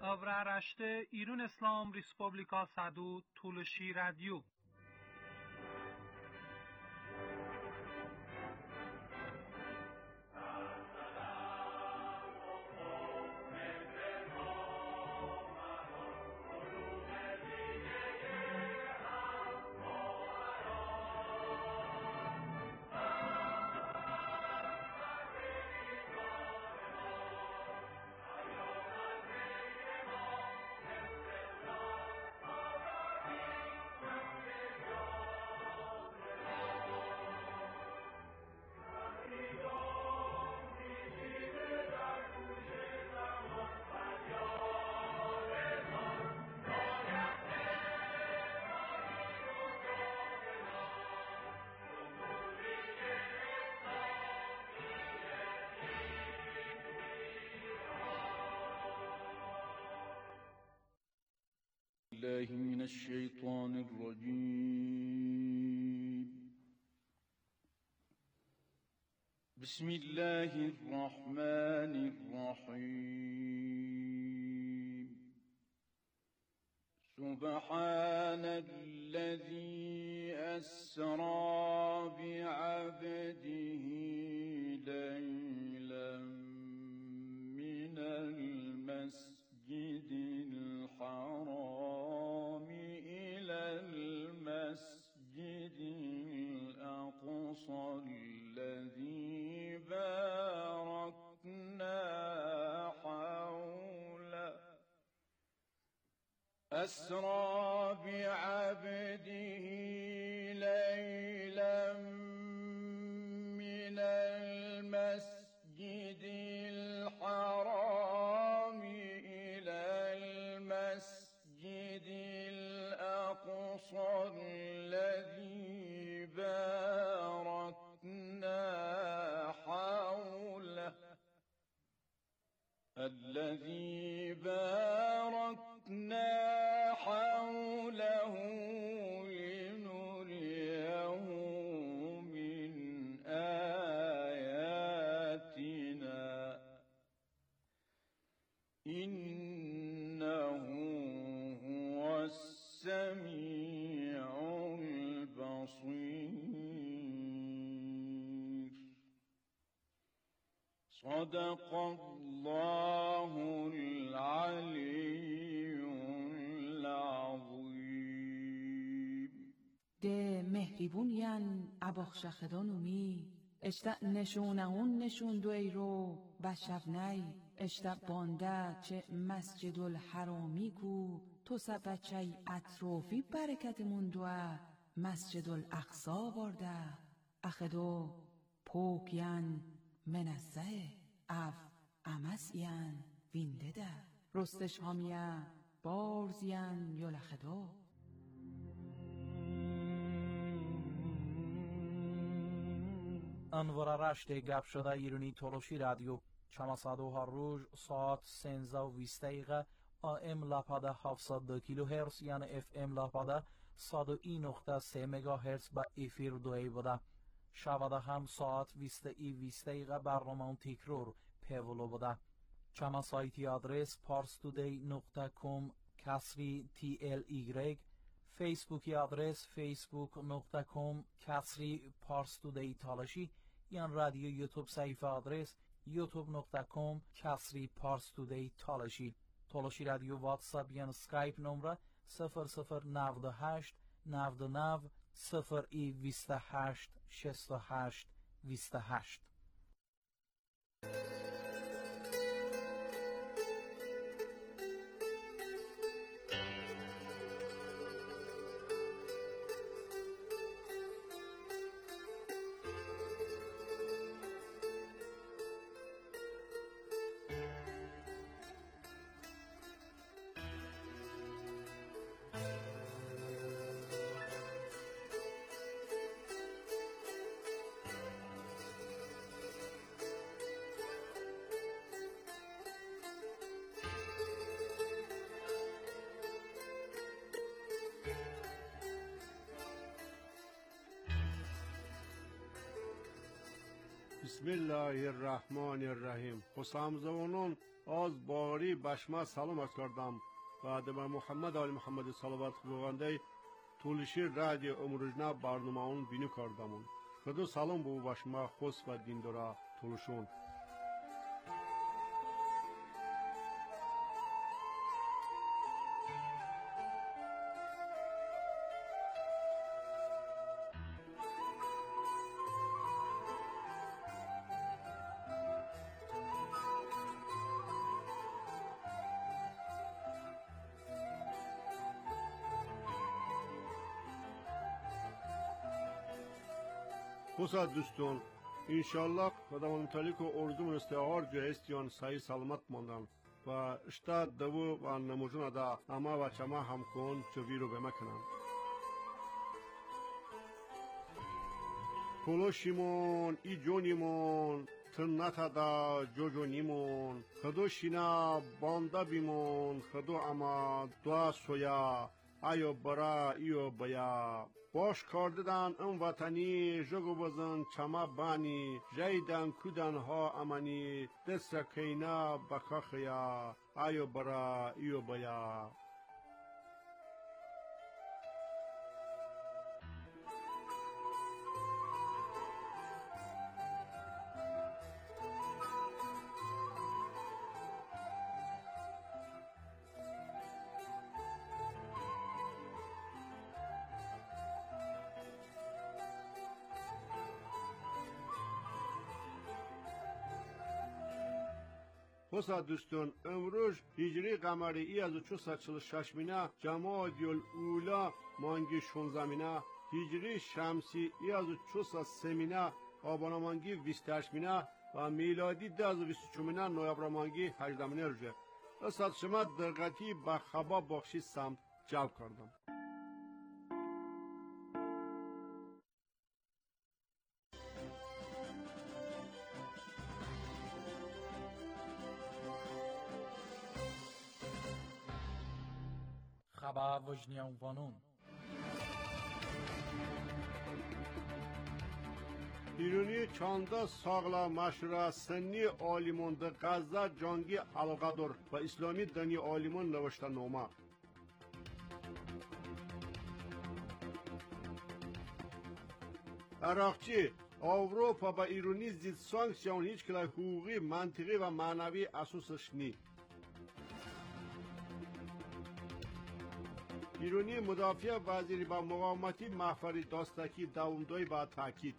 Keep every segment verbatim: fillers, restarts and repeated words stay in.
Dobra raşte İrun İslam Respublika Sadu Tuluşi Radyo. الله من الشيطان الرجيم. بسم الله الرحمن الرحيم. سبحان الذي أسرى بعبده ليلا من المسجد الحرام إلى المسجد الأقصى الذي باركنا حوله أسرى بعبده ليلا من المسجد الحرام إلى المسجد الأقصى الذي باركنا حوله الذي باركنا حوله لنريه من آياتنا إنه هو السميع البصير. صدق الله العلي العظيم. ده مهربونیان اباخشخدانومی اشتا نشونهون نشون دوی رو بشفنی اشتا بانده چه مسجد الحرامی کو تو سبچه اطرافی برکتمون دوه مسجد الاقصا وارده اخدو پوکین منزه اف امسین وینده ده رستش هامیه بارزین یلخدو. انوار رشته گپ شده ایرانی تولوشی رادیو چماسادو هر روز ساعت سنزه و ویست دقیقه آم لاپاده هفتصد و دو کیلو هرتز یعنی اف ام لاپاده صد و یک نقطه سه مگا هرتز با افیر دوی بوده. شباده هم ساعت بیست ای بیست دقیقه برنامه تکرار پیولو بوده. چما سایتی آدرس پارستودی نقطه کام کسری تی ال ایگرگ، فیسبوکی آدرس فیسبوک نقطه کام کسری پارستودی تالشی، یان رادیو یوتیوب صفحه آدرس یوتیوب نقطه کام کسری پارستودی تالشی. تالشی رادیو واتساپ یان سکایپ نمره صفر صفر نود و هشت نود و نه صفر ای بیست و هشت شصت و هشت بیست و هشت. بسم الله الرحمن الرحیم. خوشامزونون از باری بشما سلام از کردم و به محمد آل محمد صلوات خداونده طولشی رادیو امروزنا برنامه اون بینی کردمون. خدا سلام بو بشما خوش و دیندارا طولشون. Xusa dostum, inşallah Xudavand mutalik o orzum istihar cehestiyan sayı salamat mandan ve işte davu ve namuzuna da ama ve çama hamkon çöviru bemekinan. Koloşimon, iconimon, tırnata da jojonimon, xado şina banda bimon, xado ama dua soya, ayo bara iyo baya. باش کردن ام وطنی جگو بزن چما بانی جیدن کودن ها امانی دست کینا بکخیا ایو برا ایو بیا Xusa dostum, ömrüz hicri qamari ای از چهارصد و چهل و شش مینا جمادی الاولا مانگی شانزده هجری شمسی ای از چهارصد و سه مینا آبان مانگی بیست و هشت مینا و میلادی ده از بیست و چهار مینا نوامبر مانگی هجده مینا رجه. اصلا شما دقتی با خبا بخشی سمت جلب کردم. خبر وجنیان وانون ایرانی چاندا ساغلا مشورا سنی آلیمون ده غزه جانگی القدر و اسلامی دنی آلیمون نوشته نامه. عراقچی اروپا با ایرانی زید سانکسیون هیچ کلای حقوقی منطقی و معنوی اساسش نی. ایرانی مدافع وزیری با مقاومتی محفری داستکی دوامداری با تاکید.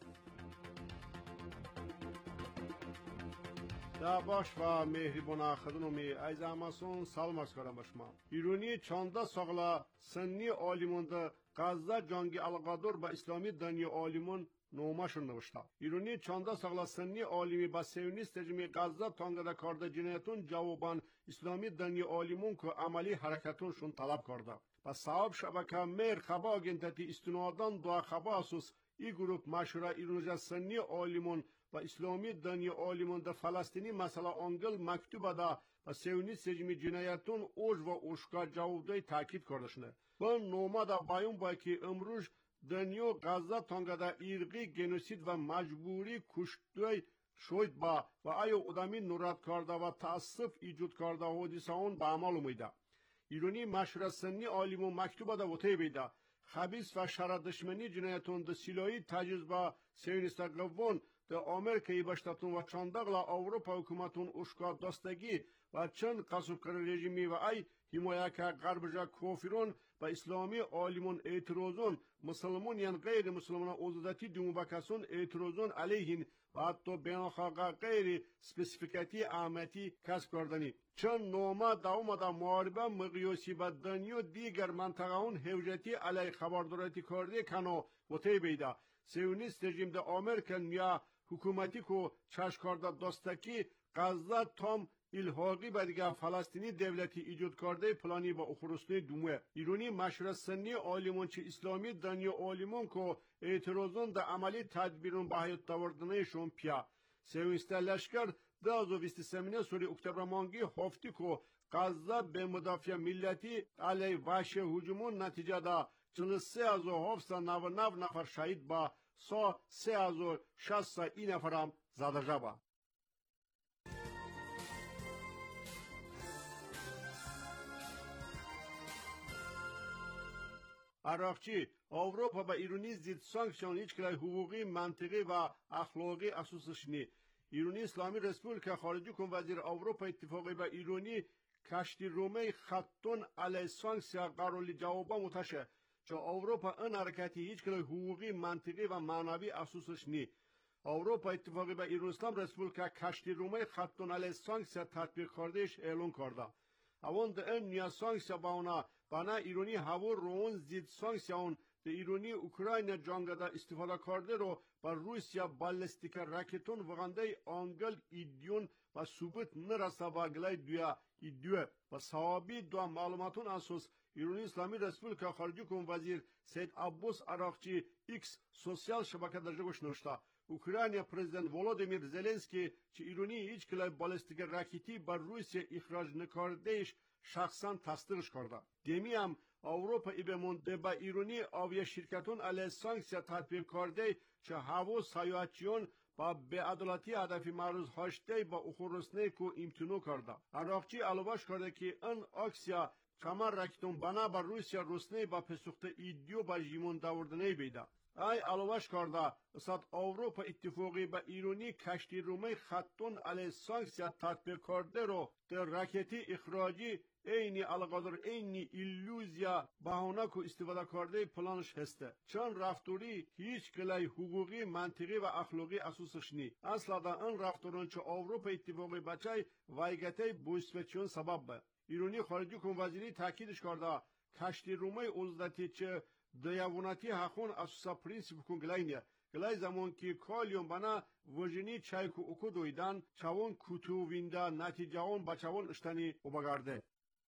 دا باش و مهربان خدمتی از اماسون سلام از کردم باشما. ایرانی چاندا ساغلا سنی آلیمونده غزه جنگی القدر با اسلامی دنیا آلیمون نوماشون نوشته. ایرانی چاندا ساغلا سنی آلیمی با سیونیست رژیم غزه تانگدا کرده جنایتون جوابان اسلامی دنیا آلیمون که عملی حرکتونشون طلب کرده. با صاحب شبکه میر خبا گنتتی استنادان دو خبا اساس ای گروپ مشوره ایرانی سنی آلیمون و اسلامی دنیا آلیمون در فلسطینی مسئله آنگل مکتوب دا و سیونیست رژیم جنایتون اوج و اوشکار جوابدهی تاکید کرده شده. با نوما دا بیان باید که امروز دنیا غزه تانگدا ایرقی گنوسید و مجبوری کشتوی شوید با و آیا ادمی نورد کرده و تاسف ایجاد کرده حادثه اون به عمل اومده. ایرانی مشوره سنی آلیمون مکتوب دا وطه بیده خبیث و شر دشمنی جنایتون ده سیلایی تجهیز با سیونیست قوون ده آمریکایی باشتتون و چندقلا اروپا حکومتون اشکار داستگی و چند قصبکر رژیمی و ای حمایه که غربجا کافرون و اسلامی آلیمون اعتراضون مسلمون یعنی غیر مسلمان اوزدتی دموبکسون اعتراضون علیهین و حتی بیناخاقا غیر سپسیفیکاتی اهمیتی کسب کردنی. چند نوما دوما دا معاربه مقیاسی با دنیا دیگر منطقه اون حوجتی علی خبردارتی کرده کنو و تی بیده. سیونیست رژیم دا آمریکن یا حکومتی که چشکارده داستکی غزه تام الحاقی با دیگه فلسطینی دولتی ایجاد کرده پلانی با اخرسته دومه. ایرانی مشوره سنی آلیمون چه اسلامی دنیا آلیمون که اعتراضون دا عملی تدبیرون به حیات داوردنشون پیا. سیونیست لشکر ده از و بیست و سه سوری اکتبر مانگی هفتی که غزه به مدافع ملتی علی وحش هجومون نتیجه دا چند سه از و هفت نو نو نفر شهید با سا سه از و شست این نفرم زده جا با. عراقچی اروپا با ایرانی زید سانکسیون هیچ کلای حقوقی منطقی و اخلاقی اساسش نی. ایرانی اسلامی رسپوبلیکا خارجی کن وزیر اروپا اتفاقی با ایرانی کشتی رومی خطون علی سانکسیا قرالی جوابا متشه چه اروپا این حرکتی هیچ کلای حقوقی منطقی و معنوی اساسش نی. اروپا اتفاقی با ایران اسلام رسپوبلیکا کشتی رومی خطون علی سانکسیا تطبیق کردهش اعلان کرده. اوان ده این نیا سانکسیا با اونا بنا ایرانی هوا رون زید سانکسیا اون ده ایرانی اوکراین جنگ استفاده کرده رو با روسیا بالستیک راکتون وگنده آنگل ایدیون و ثبوت نرسه با گلای دویا ایدیو و صحابی دو معلوماتون اساس ایرانی اسلامی رسپوبلیکا خارجی کن وزیر سید عباس عراقچی ایکس سوسیال شبکه درجه نوشته اوکراین پرزیدنت ولودیمیر زلنسکی چه ایرانی هیچ کلای بالستیک راکتی بر روسیه اخراج نکردهش شخصا تصدیقش کرده. دمی هم اروپا ای بمونده با ایرانی آوی شرکتون علیه سانکسیا تطبیق کرده چه هوا سیاحتیون با بی‌عدالتی هدفی معروض هاشته با اخورسنه کو امتنو کرده. عراقچی علاوهش کرده که این اکسیا چمر رکتون بنا بر روسیا روسنه با پسوخت ایدیو با جیمون دوردنه بیده. ای علاوهش کرده استاد اروپا اتفاقی با ایرانی کشتی رومی خطون علیه سانکسیا تطبیق کرده رو در راکتی اخراجی اینی القادر اینی ایلوزیا بهانه کو استفاده کرده پلانش هسته چون رفتاری هیچ کلای حقوقی منطقی و اخلاقی اساسش نی اصلا دا این رفتاران چه اروپا اتفاقی بچه وایگته بوسپچون سبب به ایرانی خارجی کن وزیری تاکیدش کرده کشتی رومی اوزدتی چه دیوانتی حقون اساسا پرینسیپ کن گلاینه گلای زمان که کالیون بنا وجنی چای کو اکو دویدن چوان کوتو وینده نتیجه اون با چوان اشتنی و بگرده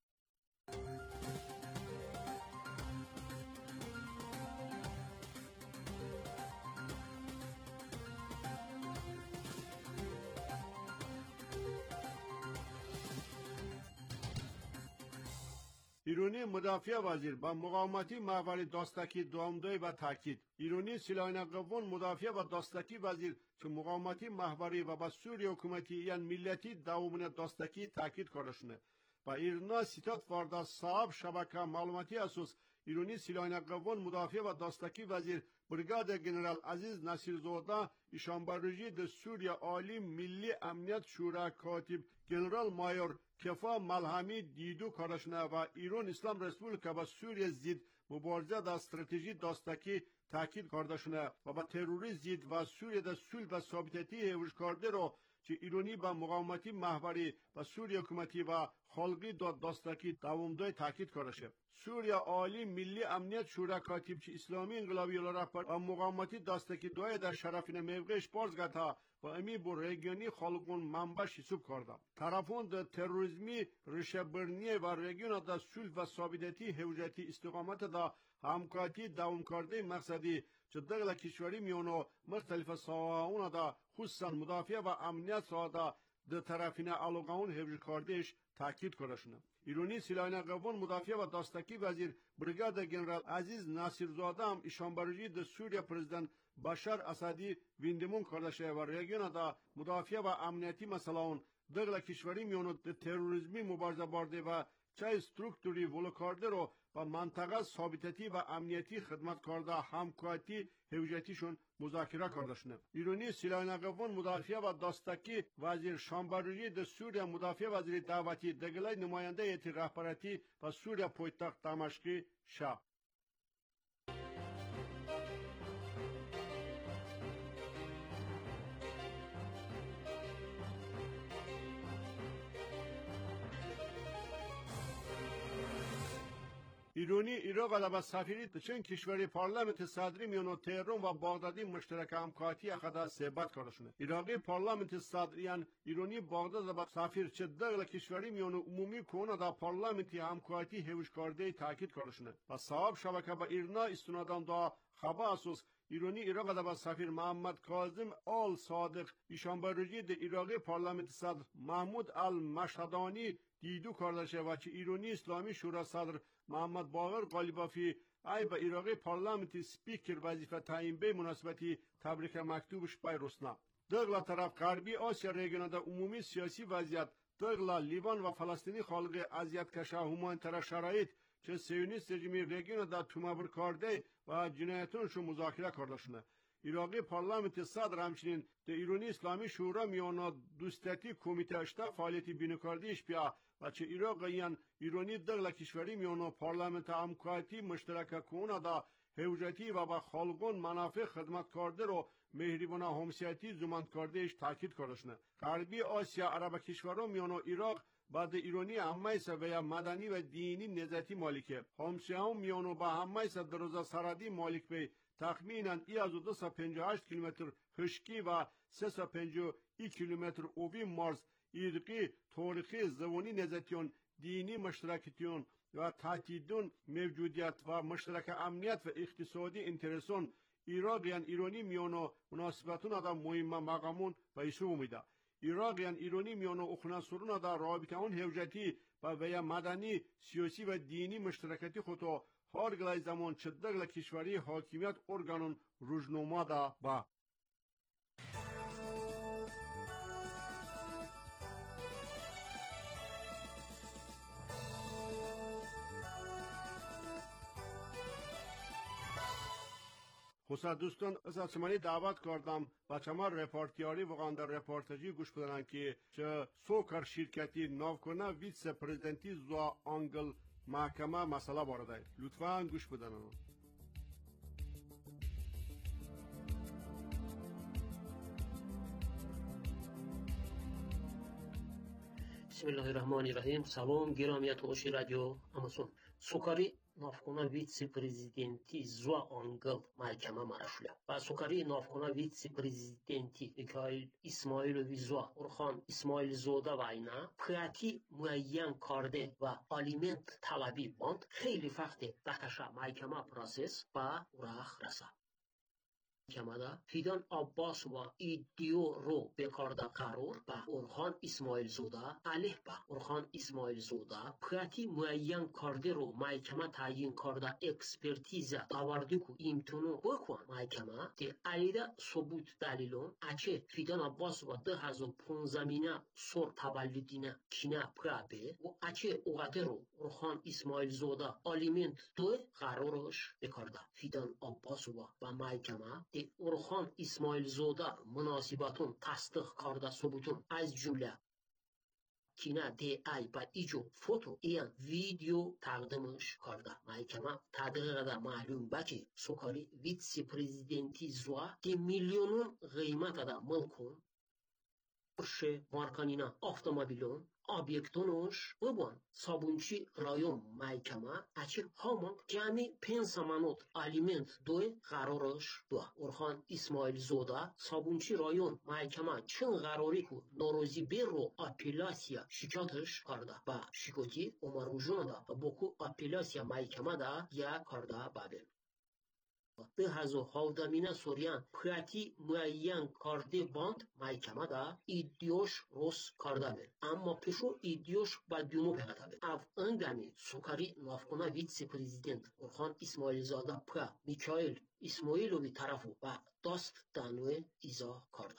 ایرانی مدافع وزیر با مقاومتی محوری داستکی دوامدوی و تاکید ایرانی سلاح قوان مدافع و داستکی وزیر که مقاومتی محوری و با سوری حکومتی یعنی ملتی دوامن داستکی تاکید کردشونه با ایرنا سیتات فردا صاحب شبکه معلوماتی اساس ایرانی سلاح قوان مدافع و داستکی وزیر بریگاد جنرال عزیز نصیرزاده ایشانبرجی د سوریا عالی ملی امنیت شورا کاتب جنرال مایور کفا ملهمی دیدو کارشنه و ایران اسلام رسپوبلیکا با سوریه زید مبارزه دا استراتژی داستکی تاکید کردشنه و با تروریسم زید و سوریه دا صلح و ثابتتی هوش کرده رو که ایرانی با مقاومتی محوری و سوریه حکومتی و خلقی داد داستکی دوامدار تاکید کرده سوریا عالی ملی امنیت شورا کاتب چه اسلامی انقلابی رهبر و مقاومتی داستکی دوی در شرفین موقعش بازگتا و امی بر رژیونی خلقون منبعش حساب کرده طرفون د تروریسمی ریشه‌برنی و رژیون دا صلح و ثابتتی هوجتی استقامت دا همکاری دوام کرده مقصدی چه دغل کشوری میونو مختلف ساحه‌ها دا خصوصا مدافع و امنیت ساده د طرفین علاقه‌ون حفظ کردهش تاکید کردشونه ایرانی سلاح قوان مدافع و داستکی وزیر بریگاد جنرال عزیز نصیرزاده هم ایشانبرجی د سوریه پرزیدنت بشار اسدی ویندمون کردشه و رژیون دا مدافع و امنیتی مسائل دغل کشوری میونو د تروریسمی مبارزه برده و چه استرکتوری ولو کرده رو با منطقه ثابتتی و امنیتی خدمت کرده همکاری هویتیشون مذاکره کردشونه ایرانی سلاح قوان مدافع و داستکی وزیر شانبرجی د سوریه مدافع وزیر دعوتی دگلای نماینده هیئت رهبری و سوریه پایتخت دمشق شاه ایرانی عراق علاوه سفیری چند کشوری پارلمانت صدری میانو تهران و بغدادی مشترک همکاری اخدا صحبت کردشونه ایراقی پارلمانت صدریان ایرانی بغداد و سفیر چه دغل کشوری میانو عمومی کونه دا پارلمانتی همکاری هوش کرده تاکید کردشونه و صاحب شبکه با ایرنا استنادان دا خبر اساس ایرانی عراق علاوه سفیر محمد کاظم آل صادق ایشانبرجی د ایراقی پارلمانت صدر محمود المشهدانی دیدو کردشه و چه ایرانی اسلامی شورا صدر محمد باقر غالیبافی ای با ایراقی پارلمانتی سپیکر وظیفه تعیین به مناسبتی تبریک مکتوبش بای رسنا دغلا طرف غربی آسیا رژیون دا عمومی سیاسی وضعیت دغلا لیوان و فلسطینی خلق اذیت کشه همانتر شرایط چه سیونیست رژیمی رژیم دا تومابر کرده و جنایتونشو مذاکره کردشونه. ایراقی پارلمانت صدر همچنین در ایرانی اسلامی شورا میانا دوستتی کمیته اشتا فعالیتی بینکاردیش بیا و چه ایراقیان ایرانی دغلا کشوری میانا پارلمانت همکاتی مشترک کونه دا هوجتی و با خالقون منافع خدمت کرده رو مهریبانه همسیتی زمانت کردهش تاکید کردشنه. غربی آسیا عرب کشورها میانا ایراق بعد ایرانی همه و مدنی و دینی نزدی مالکه. همسیه میانو با همه دروزه سرادی مالک به تخمینا ای از دو سه پنجاه و هشت کیلومتر خشکی و سه سه پنجاه و یک کیلومتر اوبی مرز ایرقی تاریخی زبانی نزدیون دینی مشترکتیون و تهدیدون موجودیت و مشترک امنیت و اقتصادی انترسون ایراقیان ایرانی میانو مناسبتون آدم مهم مقامون و ایسو میده. ایراقیان ایرانی میانو اخنا سرون در رابطه اون هوجتی و ویا مدنی سیاسی و دینی مشترکتی خودو هر گلای زمان چدگل کشوری حاکمیت ارگانون روزنامه دا با خصوصا دوستان از سمانی دعوت کردم بچه ما رپورتیاری واقعا در رپورتاجی گوش بدنن که چه سوکر شرکتی ناوکنه ویس پرزیدنتی زوا آنگل محکمه مسئله وارده لطفاً گوش بدنن. بسم الله الرحمن الرحیم. سلام گرامی تلاشی رادیو آمازون. سوکاری نافکونا ویتسی پرزیدنتی زوا آنگل محکمه مرشله و سوکاری نافکونا ویتسی پرزیدنتی میکائیل اسماعیلووی زوا اورخان اسماعیل زوده و اینا پراتی معین کرده و آلیمنت طلبی باند خیلی وقت دکشا محکمه پروسس و اوراخ رسا. محکمه فیدان عباس و ایدیو رو بکارده قرار با اورخان اسماعیل زوده علیه با اورخان اسماعیل زوده پراتی معین کرده رو محکمه تعیین کرده اکسپرتیز آورده که امتونو بکن محکمه ده علیده ثبوت دلیلون اچه فیدان عباس و ده هزار و پونزده سور تولدینه کینه پرابه و اچه اوغده رو اورخان اسماعیل زوده آلیمنت دو قرارش بکارده فیدان عباس و با محکمه ده اورخان اسماعیل زوده مناسباتون تصدیق کرده ثبوتون از جمله کینه دی ای با ایجو فوتو این ویدیو تقدیمش کرده. محکمه تحقیق ده معلوم با که سوکاری ویتسی پرزیدنتی زوا دی میلیونون قیمت ده ملکون پرشه مارکانینا автомобилон объектонуш бубон сабунчи район майкама ачи ҳамон ҷамъи пенҷ саманот алимент дӯе қаророш дуа урхан исмоил зода сабунчи район майкама чин қарорӣ ку норозиберро апеллясия шикояташ карда ба шикоятӣ омаружонада боку апеллясия майкамада я карда бабе ده هزار و هفده سوریان پراتی معین کرده باند محکمه دا ایدیوش روز کرده بید اما پیشو ایدیوش با دونو پیغته بید او انگمی سوکاری نافکونه ویتسی پرزیدنت اورخان اسماعیل زاده پرا میکائیل اسماعیلووی طرفو با داست دانوی ایزا کرده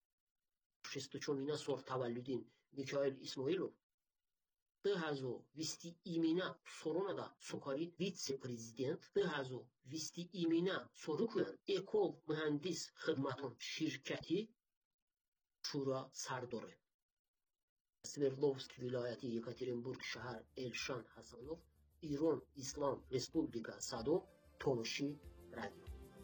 شست و چهارمین سور تولدین میکائیل اسماعیلوو ده هزار و بیست ایمینه سورونه دا سوکاری ویتسی پرزیدنت ده هزار و بیست ایمینه سورکوین اکول مهندس خدمتون شرکتی شورا سرداره. سوردلوفسک ولایتی یکاترینبورگ شهر الشان حسنوف ایران اسلام رسپوبلیکا صدو تولوشی رادیو.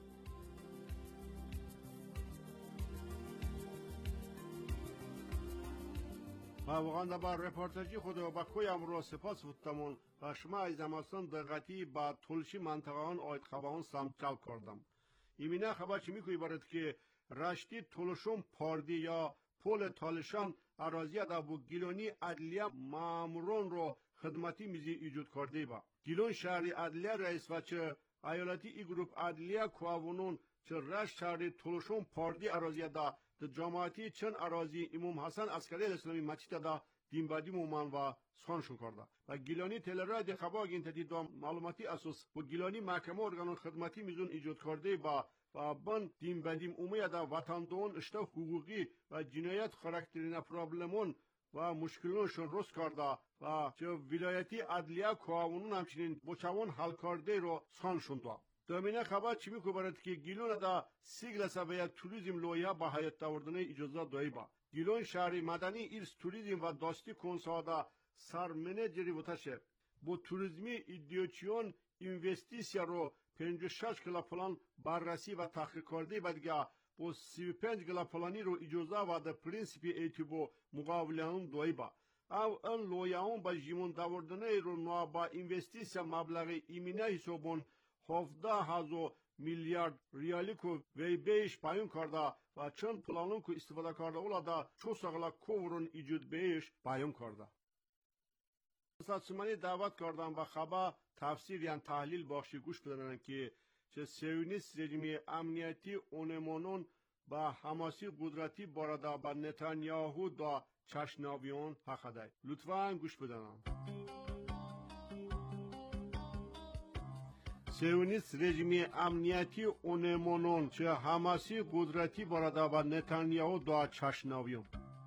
و واقعا با رپورتاجی خود و با کوی امرو سپاس بودتمون و شما از اماسان دقتی با تلشی منطقه آن آید خبران سمتل کردم. ایمینه خبر چی میگوی بارد که رشتی تلشون پاردی یا پول تالشان اراضیه دا بو گیلونی عدلیه مامورون رو خدمتی میزی ایجود کرده با. گیلون شهری عدلیه رئیس و چه ایالتی ای گروپ عدلیه کوابونون چه رشت شهری تلشون پاردی اراضیه دا در جماعتی چند اراضی امام حسن عسکری اسلامی مسجد دا دینبادی مومان و سخنشون کرده و گیلانی تلرای خباگ این تدید معلوماتی اساس و گیلانی محکمه ارگانون خدمتی میزون ایجاد کرده با و بان دینبادی اومی دا وطن دون اشتا حقوقی و جنایت خارکترین پرابلمون و مشکلانشون رست کرده و چه ولایتی عدلیه قانون همچنین بچوان حل کرده رو سانشون داد. دامینه خبر چی میگه برات که گیلون دا سیگل سبیه توریسم لویا با حیات آوردن اجازه دایی با گیلون شهری مدنی ایرس توریسم و داستی کنسادا سر منیجری بوده با توریسمی ایدیوچیون اینوستیسیا رو پنجاه و شش کلا پلان بررسی و تحقیق کرده و دیگه با سی و پنج کلا پلانی رو اجازه و ده پرینسیپی ایتیبو مقابلان دایی با او ان لویاون با جیمون داوردنه رو نوا با اینوستیسیا مبلغ ایمینه حسابون هفده هزار میلیارد ریالی کو وی بیش پایین کرده و چند پلانون کو استفاده کرده اولا دا چو ساغلا کورون ایجود بیش پایین کرده. ساتسمانی دعوت کردم و خبر تفسیر یعنی تحلیل بخشی گوش بدنن که چه سیونیست رژیم امنیتی اونمونون با حماسی قدرتی بارده با نتانیاهو دا چشناویون حق دای. لطفاً گوش بدنن. سیونیست رژیم امنیتی اونمونون چه حماسی قدرتی بارده با نتانیاهو دا چشناویون.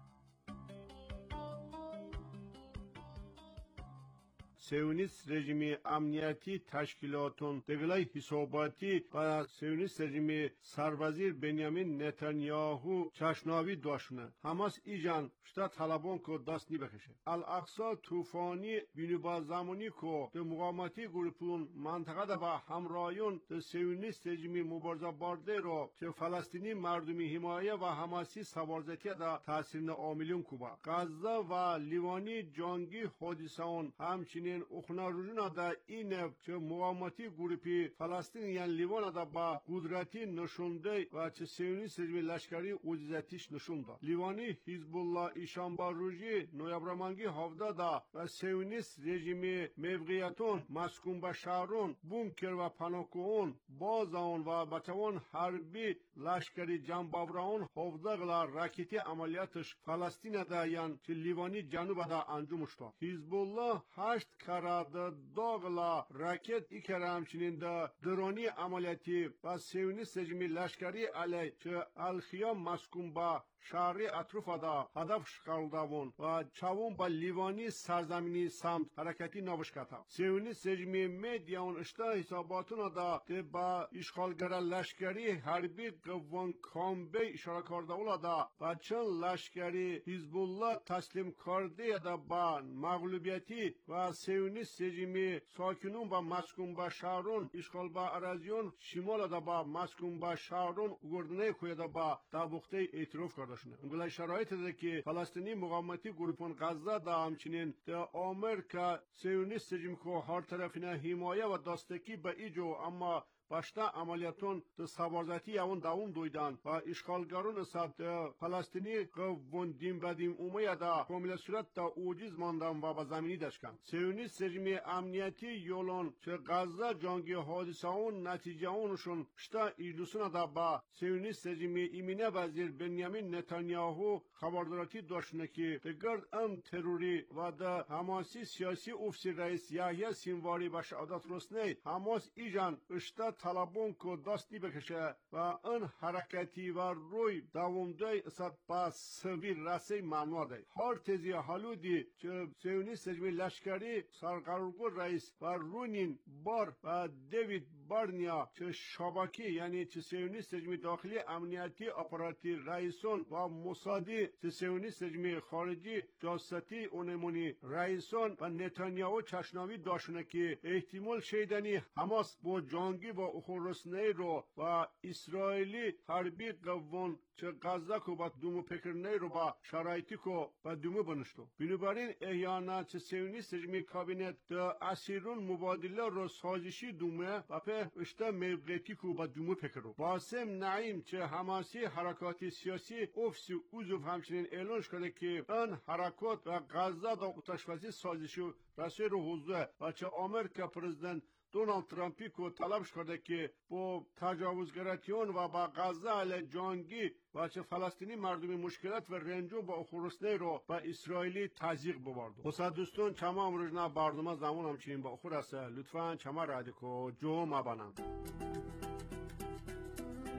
سیونیست رژیم امنیتی تشکیلاتون دگلای حساباتی و سیونیست رژیم سربازیر بنیامین نتانیاهو چشناوی داشونه حماس ایجان شتا طلبان کو دست نی بکشه الاقصا طوفانی بینوبا زمانی کو ده مقاماتی گروپون منطقه ده با همراهیون ده سیونیست رژیم مبارزه بارده رو که فلسطینی مردمی حمایه و حماسی سوارزتی ده تاثیر عاملون کوبا غزه و لیوانی جنگی حادثه‌ون همچنین اخنا روزنا دا این چه مقاماتی گروپی فلسطین یعنی لیوان دا با قدرتی نشونده و چه سیونیست رژیم لشکری عجزتیش نشونده لیوانی حزب الله ایشان باروجی نویبرمانگی هفده دا و سیونیست رژیم موقعیتون مسکون به شهرون بونکر و پناکون بازان و بچوان حربی لشکری جنبابران هفده گلا راکتی عملیاتش فلسطین دا یعنی چه لیوانی جنوب دا انجامش داد حزب الله هشت karada dağla raket ikere همچنین da droni ameliyatı ve siyonist rejimi leşkeri aley ki al-Khiyam maskun ba şahri atrufada hadaf çıkarıldavun ve çavun ba Livani serzemini samt hareketi navışkata. Siyonist rejimi medyanın işte hesabatına da de ba işgalgara leşkeri harbi qıvvan kambe işara karda ola da ve çın leşkeri Hizbullah teslim kardı ya da ba mağlubiyeti ve siyonist rejimi sakinun ba maskun ba şahrun işgal ba araziyon şimala da ba maskun ba şahrun ugurdane koya da ba dabukte itiraf kardeşine. Ungulay şarayet de ki Falastini muqavamati grupun Gazza da hamçinin de Amerika siyonist rejim ko har tarafına himaye ve dastaki ba ico ama başta ameliyatın da savarzati yavun davum duydan ve işgalgarun esad Falastini qavvun dim badim umaya da komile sürat da uciz mandan ve bazamini deşkan. Siyonist rejimi emniyeti yolun çe Gazza cangi hadisaun neticeunuşun şta ilusuna da ba Siyonist rejimi imine vazir Benjamin Netanyahu xabardarati daşne ki digar am teröri ve da Hamasi siyasi ofisi reis Yahya Sinvari baş adat rosne Hamas ijan şta طلبون کو دست نی بکشه و ان حرکتی و روی دوامده اسد با سوی رسی ممنوع ده هر تزی حالودی که سیونیست رژیم لشکری سرقرارگو رئیس و رونین بار و دیوید بارنیا که شبکی یعنی چه سیونیست رژیم داخلی امنیتی اپراتی رئیسون و موسادی چه سیونیست رژیم خارجی جاسوسی اونمونی رئیسون و نتانیاهو چشناوی داشونه که احتمال شیدنی حماس با جنگی با اخورسنه رو و اسرائیلی حربی قوان چه غزه کو با دومو پکرنه رو با شرایطی کو با دومو بنشتو بنابراین احیانا چه سیونیست رژیم کابینت ده اسیرون مبادله رو سازشی دومه و په اشته موقعیتی کو با دومو پکرو باسم نعیم چه حماسی حرکاتی سیاسی افسی اوزو همچنین اعلان کرده که ان حرکات و غزه دا اتشوازی سازشی رسوی رو حضور و چه آمریکا پرزیدنت دونالد ترامپی کو طلب کرده که با تجاوزگراتیون و با غزه علیه جنگی و چه فلسطینی مردمی مشکلات و رنجو با خورسنه رو با اسرائیلی تزریق ببرد. حسد دوستان چما امروزنا برنامه زمان همچنین با خور است. لطفاً چما رادیکو جو مبانم.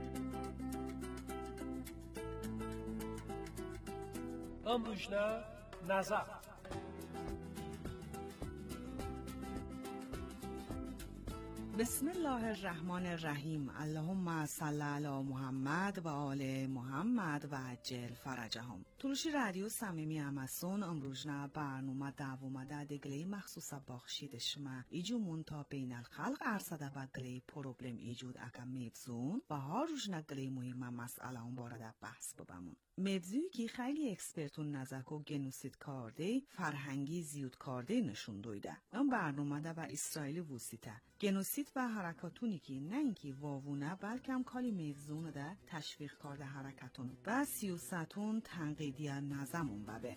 امروزنا نظر. بسم الله الرحمن الرحیم. اللهم صل علی محمد و آل محمد و عجل فرجهم. تلوشی رادیو صمیمی اماسون امروزنا برنامه دوامده دگلی مخصوص بخشید شما ایجو مونتا بین الخلق ارصده و گلی پروبلم ایجود اکا میبزون و ها روزنا گلی مهمه مسئله اون بارده بحث ببمون. موضوعی که خیلی اکسپرتون نزدیک گنوسید کارده فرهنگی زیاد کارده نشون دویده. اون برنامه ده و اسرائیل وسیته گنوسید و حرکاتونی که نه اینکه واوونه بلکه هم کالی موضوع ده تشویق کارده حرکتون و سیاستون تنقیدی نظمون ببه.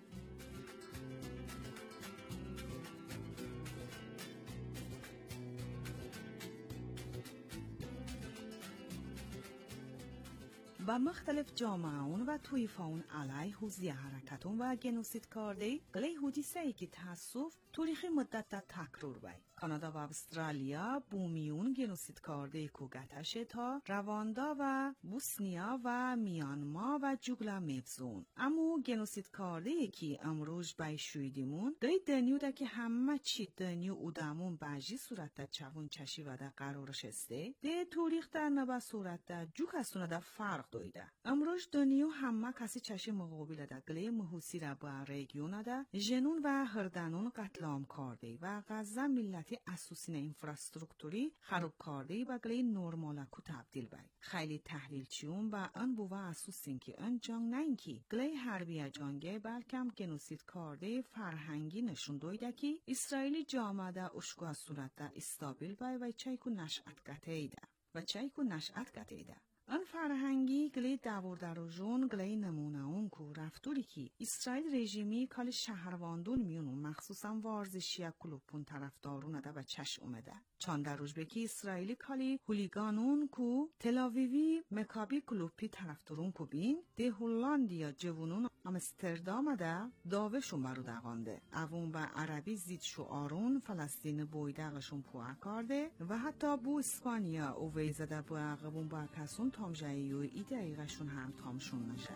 با مختلف جامعون و تویفاون علیه حوزی حرکتون و گنوسید کرده گلی حدیثه که تاسف تاریخی مدت در تکرار بای. کانادا و استرالیا بومیون گنوسید کرده کوگتشه تا رواندا و بوسنیا و میانما و جوگلا میبزون. اما گنوسید کرده که امروز بای شویدیمون دای دنیو ده که همه چی دنیو اودامون بجی صورت ده چون چشی و ده قرارش استه ده تاریخ در نبا صورت ده جو کسونه ده فرق دویده. امروز دنیو همه کسی چشی مقابل ده گلی محوسی را با ریگیون ده جنون و هردنون قتلام کرده و غزه ملتی اساسین اینفراسترکتوری خراب کرده و گلی نورمالکو تبدیل بای. خیلی تحلیل چیون و ان بوه اساسین که ان جنگ نه اینکی گلی حربی جنگه بلکم گنوسید کرده فرهنگی نشون دویده که اسرائیلی جامعه ده اشکو صورت ده استابیل بای و چایکو نشأت گته ایده و چایکو نشأت گته ایده. آن فرهنگی گلی داوردر و جون گلی نمونه اون کو رفتوری کی اسرائیل رژیمی کال شهرواندون میونون مخصوصا وارزشی کلوپون طرفدارون ده و چش اومده. چند در روز بکی اسرائیلی کالی هولیگانون کو تلاویوی مکابی کلوپی طرفدارون کو بین ده هولندیا جوونون آمستردام ده داوشون برو دقانده. اوون با عربی زید شعارون فلسطین بویدقشون پوه کرده و حتی بو اسپانیا او ویزده بو عقبون با کسون تامجایی و ای دقیقشون هم تامشون نشه.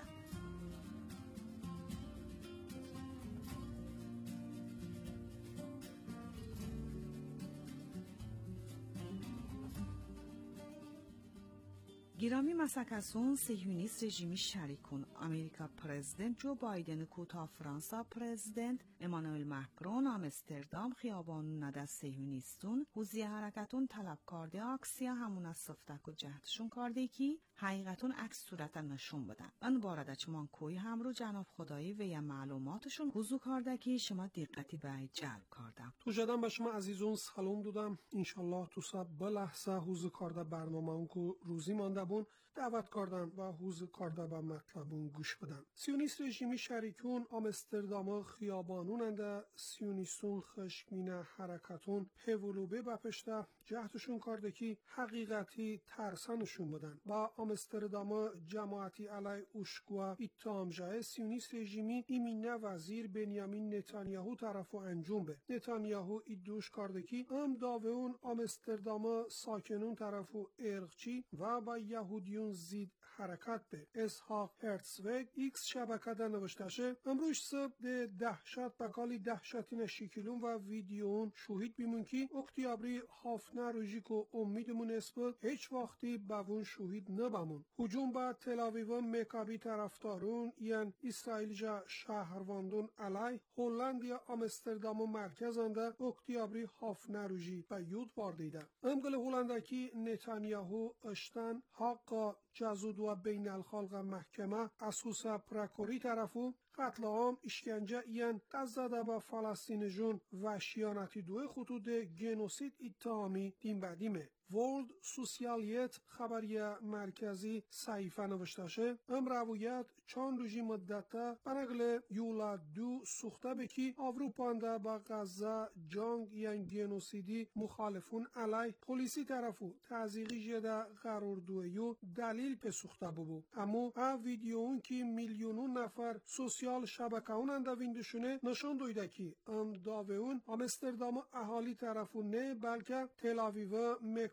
گرامی مسکسون سهیونیست رژیمی شریکون امریکا پرزیدنت جو بایدن کو تا فرانسا پرزیدنت امانوئل مکرون آمستردام خیابان نده سهیونیستون حوزی حرکتون طلب کرده آکسیا همون از صفتک و جهتشون کرده کی حقیقتون عکس صورت نشون بدن. ان بارده چمان کوی هم رو جناب خدایی و یا معلوماتشون حضور کرده که شما دقتی به جلب کردم. تو جدم به شما عزیزون سلام دادم. انشالله تو سب بلحظه حضور کرده برنامه اون که روزی مانده بون دعوت کردن و حوزه کرده به مطلبون گوش بدن. سیونیست رژیمی شریکون آمستردام خیابانون انده سیونیستون خشمین حرکتون پولوبه بپشته جهتشون کرده که حقیقتی ترسانشون بدن. با آمستردام جماعتی علی اوشکوا اتهام جای سیونیست رژیمی ایمینه وزیر بنیامین نتانیاهو طرفو انجام به. نتانیاهو ایدوش کرده که ام داوون آمستردام ساکنون طرفو ارقچی و با یهودیون زید حرکت به. اسحاق هرتزوگ ایکس شبکه ده نوشتشه امروز صبح ده دهشت بکالی دهشتی نشیکلون و ویدیون شوهید بیمون که اکتیابری هافنه روژی که امیدمون اسپد هیچ وقتی بوون شوهید نبامون. هجوم با تلاویو مکابی طرفدارون یعن اسرائیل جا شهرواندون علی هلندیا آمستردام و مرکزنده اکتیابری هافنه روژی به یود باردیده. امگل هلندکی نتانیاهو اشتن حق جزود و بین الخلق محکمه اسوس پرکوری طرفو قتل عام اشکنجه این قزده با فلسطین جون و شیانتی دو خطوط گنوسید اتهامی دیم بدیمه. ورلد سوسیالیت خبری مرکزی صحیفه نوشتشه ام رویت چند روزی مدته بنقل یولا دو سوخته بکی اروپانده با غزه جنگ یعنی گنوسیدی مخالفون علی پلیسی طرفو تزیقی جده قرار دویو دلیل په سوخته ببو. اما ا ویدیوون که میلیونون نفر سوسیال شبکهون انده ویندشونه نشان دویده که ام داوون آمستردام اهالی طرفو نه بلکه تلاویو مک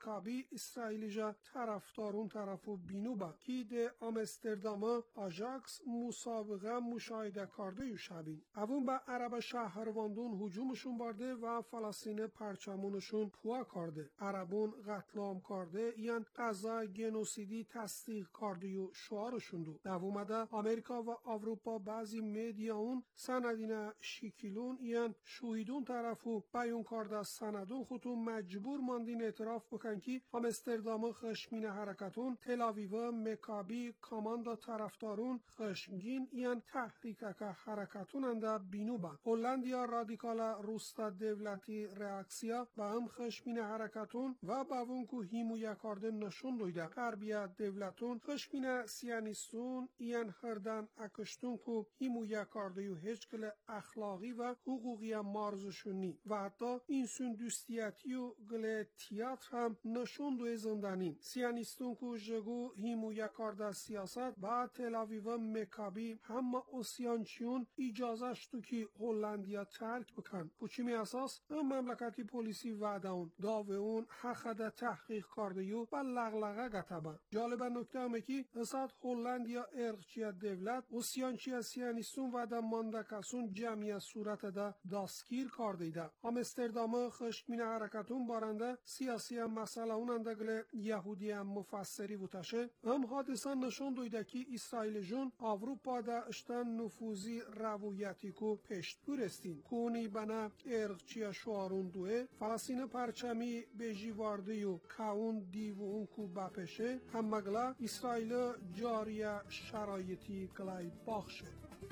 مکابی اسرائیلی جا طرفدارون طرفو بینو با کی ده آمستردام آژاکس مسابقه مشاهده کرده یو شبین اوون با عرب شهرواندون هجومشون برده و فلسطین پرچمونشون پوا کرده عربون قتلام کرده یان غزا گنوسیدی تصدیق کرده یو شعارشون دو دوومده آمریکا و اروپا بعضی مدیاون سندینا شیکیلون یان شویدون طرفو بیون کرده سندون خودتون مجبور ماندین اعتراف بکن که آمستردام خشمین حرکتون تلاویو مکابی کاماندا طرفدارون خشمگین یان تحریکک حرکتون انده بینو با هلندیا رادیکال روستا دولتی ریاکسیا با هم خشمین حرکتون و باون کو هیمویا کردن نشون دویده غربیا دولتون خشمین سیانیستون یان هردن اکشتون کو هیمویا کرده یو هشکل اخلاقی و حقوقی مارزشونی و حتی این سون دوستیتی و گل تیاتر هم نشون دوی زندانی سیانیستون کو جگو هیمویا کرده سیاست با تلاویو مکابی هم اوسیانچیون اجازهش تو که هلندیا ترک بکن پوچیمی اساس هم مملکتی پولیسی وعده اون داوه اون حقده تحقیق کرده یو با لغلغه گتبن جالبه نکته همه که اصاد هلندیا ارقچی دولت اوسیانچی سیانیستون وعده مانده کسون جمعی صورت ده دستگیر کرده ده آمستردام خشمین حرکتون بارنده سیاسی هم مسئله اون اندگل یهودی هم مفسری بوتشه هم حادثه نشون دویده که اسرائیل جون اروپا ده اشتن نفوذی رویتی کو پشت برستین کونی بنا ارقچی شعارون دوه فلسطین پرچمی بیجی وارده و کاون دیو اون کو بپشه هم مگلا اسرائیل جاری شرایطی کلای باخشه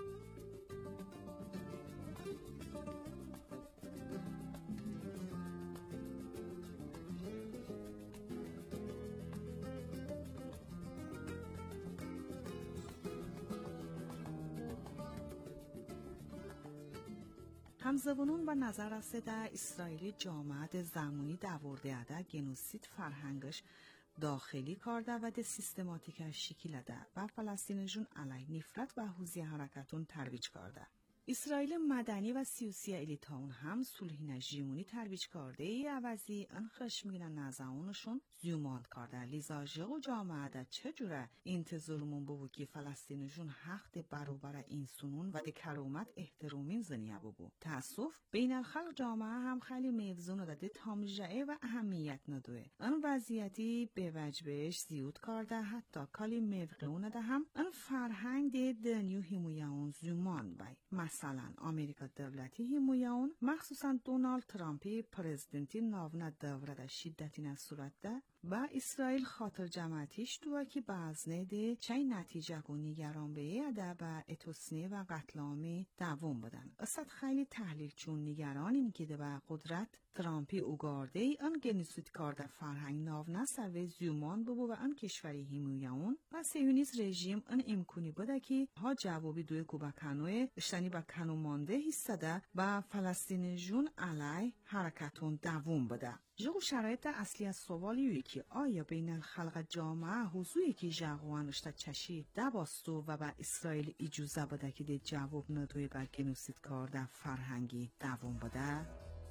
همزبانون و نظر است در اسرائیلی جامعه زمانی دورده اده گنوسید فرهنگش داخلی کرده و ده سیستماتیکش شکل ده و فلسطینیشون علی نفرت و حوزی حرکتون ترویج کرده. اسرائیل مدنی و سیاسی الیتاون هم صلح جیونی ترویج کرده ای عوضی ان خشمگین نزاونشون زیوماند کرده لیزا جغو جامعه ده چجوره انتظارمون بو که فلسطینیشون حق ده برابر انسانون و ده کرومت احترامین زنیه بو تاسف بین الخلق جامعه هم خیلی میفزون ده تامجعه و اهمیت ندوه ان وضعیتی به وجبش زیود کرده حتی کالی موقعونه ده هم ان فرهنگ ده دنیو همویاون زیوماند بای مثلا آمریکا دولتی همویاون مخصوصا دونالد ترامپی پرزیدنتی ناونا دوره ده شدتی نصورت ده با اسرائیل خاطر جماعتیش دوه که بازنه ده چای نتیجه گو نگران به یه با اتوسنه و قتلامی دوام بدن. اصد خیلی تحلیل چون نگرانیم که ده با قدرت ترامپی اوگارده ای ان گنیسوید کارده فرهنگ ناونا سروی زیومان ببو و ان کشوری همویاون و سیونیز رژیم ان امکونی بده که ها جوابی دوی کوبکنوه اشتنی با کنو مانده حسده با فلسطین جون علی حرکتون دوام بده. جو شرایط اصلی از سوالیوی که آیا بین الخلق جامعه حضوری که جاگوانشتا چشی دباستو و با اسرائیل اجازه بده که ده جواب ندوی با گنوسید کارده فرهنگی دوام بده؟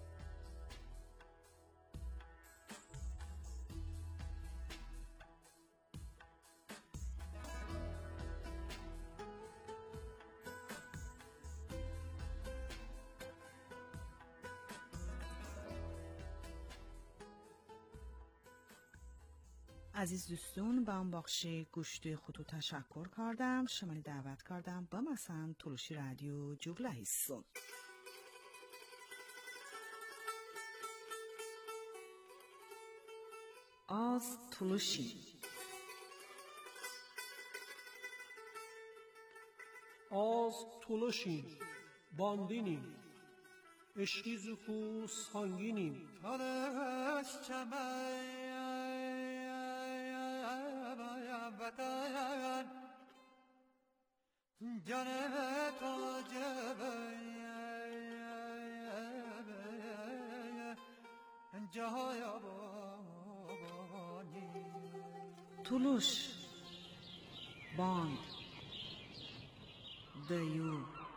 عزیز دوستون با اون بخش گوشت خودو تشکر کردم شمانی دعوت کردم با مثلا تلوشی رادیو جوگله هستون از تلوشی از تلوشی باندینیم اشکیزو کو سانگینیم تلش چمه بدن جانب تو جبه جای آبانی تلوش باند دیو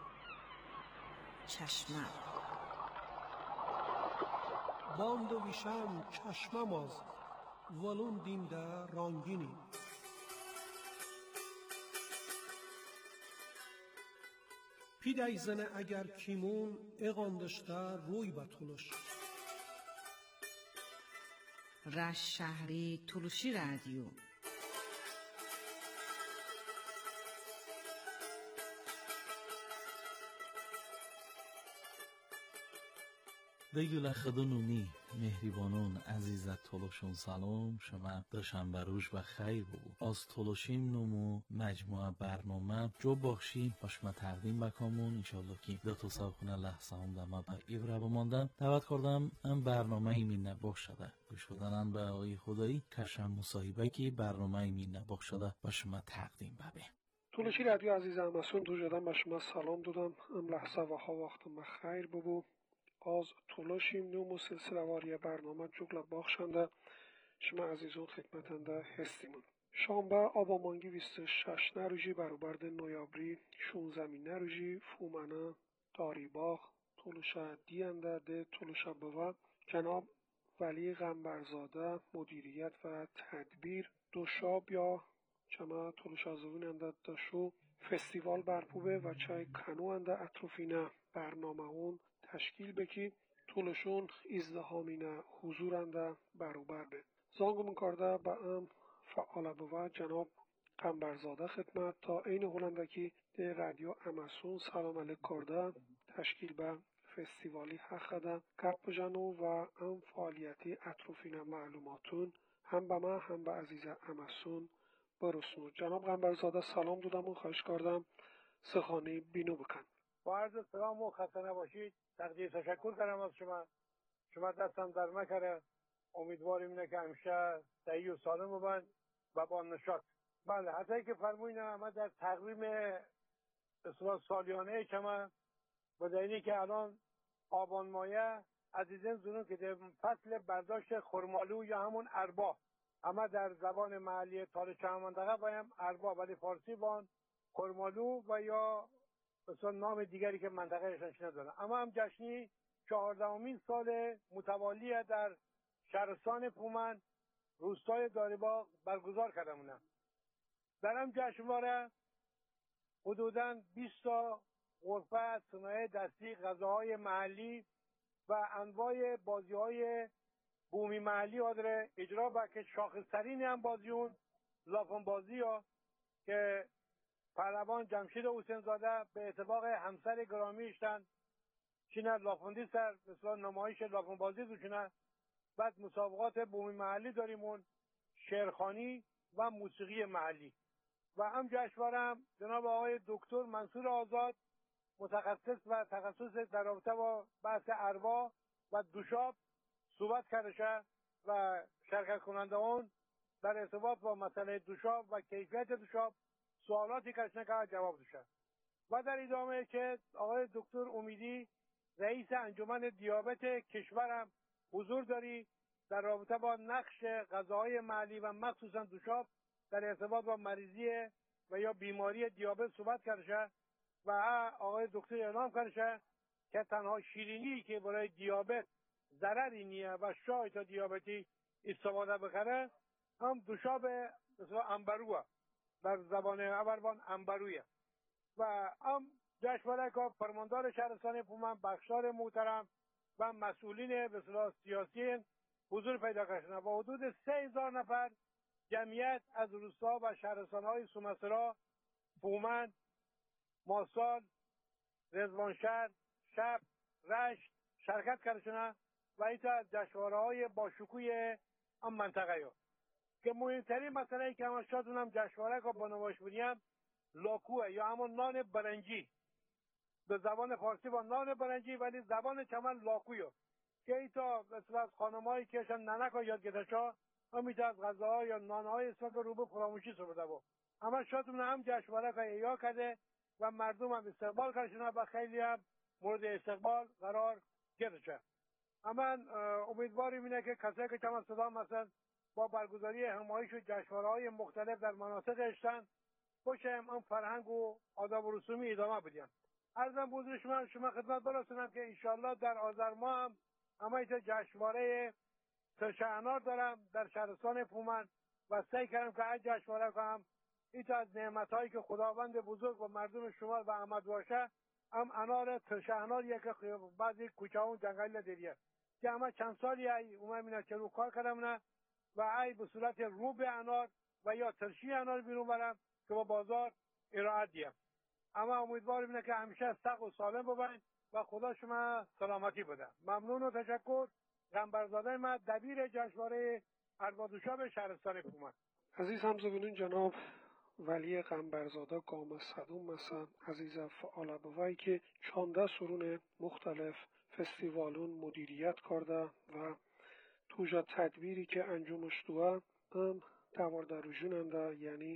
چشمه باند و ویشم چشمم از ولون دینده رانگینی پیدای زنه اگر کیمون اقاندشته روی بطولش رش شهری تلوشی رادیو دیگه خدونونی مهریبانون عزیزت تلوشون سلام شما دوشنبه روز و خیر بود از تلوشیم نمو مجموعه برنامه جو بخشی باشما تقدیم بکامون انشالله که دو تا ساخونه لحظه هم دمه با ایوره بماندن دعوت کردم ام برنامه ایمین نباخ شده گوش بدنن به آقای خدایی کشم مصاحبه که برنامه ایمین نباخ شده باشما تقدیم ببه تلوشی رادیو عزیز همسون دو جدن به شما سلام دادم ام لحظه و ها وقتم خیر ببو از تلاشیم نوم و سلسله واری برنامه جگل باخشنده شما عزیزان خدمتنده هستیمون شنبه آبامانگی بیست و شش نروژی برابر نویابری شانزده نروژی فومنه داریباغ تلوشه دینده ده تلوشه بوا جناب ولی غنبرزاده مدیریت و تدبیر دوشاب یا چما تلوشه زویننده داشو فستیوال برپوبه و چای کنو انده اطروفینه برنامه اون تشکیل بکی طولشون ازدهامینه حضورنده بروبر به زانگمون کرده به ام فعال بوه جناب قنبرزاده خدمت تا این هلندکی ده رادیو امسون سلام علیک کرده تشکیل به فستیوالی حق ده گپ بجنو و ام فعالیتی اطروفینه معلوماتون هم به من هم به عزیز امسون برسونو جناب قنبرزاده سلام دادم و خواهش کردم سخانی بینو بکن با عرض سلام و خسته نباشید تقدیر تشکر کنم از شما شما دستم در نکره امیدواریم اینه که همیشه صحیح و سالم ببند و با نشاط بله حتی که فرموین همه در تقویم اصلاح سالیانه کما با دینی که الان آبان مایه عزیزان زنون که در فصل برداشت خرمالو یا همون اربا اما در زبان محلی تالچه منطقه بایم اربا ولی فارسی بان خرمالو و یا مثلا نام دیگری که منطقه ایشان نداره اما هم جشنی چهاردهمین سال متوالی در شهرستان پومن روستای داریباغ برگزار کردمونم در هم جشنواره حدوداً بیست تا غرفه صنایع دستی غذاهای محلی و انواع بازی‌های بومی محلی آدره اجرا با که شاخص‌ترین هم بازیون لافون بازی ها که پهلوان جمشید حسین زاده به اتفاق همسر گرامی اشتن چینه لافوندی سر مثلا نمایش لافون بازی دوشنه بعد مسابقات بومی محلی داریمون شعرخوانی و موسیقی محلی و هم جشنواره جناب آقای دکتر منصور آزاد متخصص و تخصص در رابطه با بحث اروا و دوشاب صحبت کرده و شرکت کننده اون در ارتباط با مسئله دوشاب و کیفیت دوشاب سوالاتی کشنه که جواب دوشه و در ادامه که آقای دکتر امیدی رئیس انجمن دیابت کشورم حضور داری در رابطه با نقش غذاهای محلی و مخصوصا دوشاب در ارتباط با مریضی و یا بیماری دیابت صحبت کرده و آقای دکتر اعلام کرده که تنها شیرینی که برای دیابت ضرری نیه و شاید تا دیابتی استفاده بکنه هم دوشاب مثلا انبروه در زبان ابربان انبرویه و هم جشنواره که فرماندار شهرستان پومن بخشار محترم و مسئولین به اصطلاح سیاسی حضور پیدا کردن و حدود سه هزار نفر جمعیت از روستا و شهرستان‌های سومسرا، پومن، ماسال، رضوانشهر، شب، رشت شرکت کردن و ایتا از جشنواره‌های باشکوه هم منطقه ها که مهمترین مسئله که همه شادونم جشنواره که با نمایش بودیم لاکوه یا همون نان برنجی به زبان فارسی با نان برنجی ولی زبان چمن لاکویه که ایتا مثل از خانمایی که اشان ننک ها یاد گذاشته همیشه از غذاها یا نانهای اسمک رو به فراموشی سرده با همه شادونم هم جشنواره که احیا کرده و مردم هم استقبال کردن و خیلی هم مورد استقبال قرار گرفته. اما امیدواریم اینه که کسایی که چمن صدا مثلا با برگزاری همایش و جشنواره‌های مختلف در مناطق اشتن باشه هم فرهنگ و آداب و رسومی ادامه بدیم. عرضم بزرگ شما شما خدمت برسونم که انشالله در آذر ماه هم همایش جشنواره ترشه انار دارم در شهرستان پومن و سعی کردم که از جشنواره کنم. این از نعمتهایی که خداوند بزرگ و مردم شمال و احمد باشه هم انار ترشه انار یک بعضی کوچه ها و جنگل دیگه که اما چند سالی ای اومد مینا چلو کار کردم نه و ای به صورت روب انار و یا ترشی انار بیرون برم که با بازار ارائه دیم. اما امیدوارم اینه که همیشه سق و سالم ببین و خدا شما سلامتی بده. ممنون و تشکر. غنبرزاده ما دبیر جشنواره اروادوشاب شهرستان پومن. عزیز همزبانان، جناب ولی غنبرزاده گام صدوم مثلا عزیز فعال بوایی که چانده سرون مختلف فستیوالون مدیریت کرده و توجا تدبیری که انجامش دوه هم دوارده روژوننده یعنی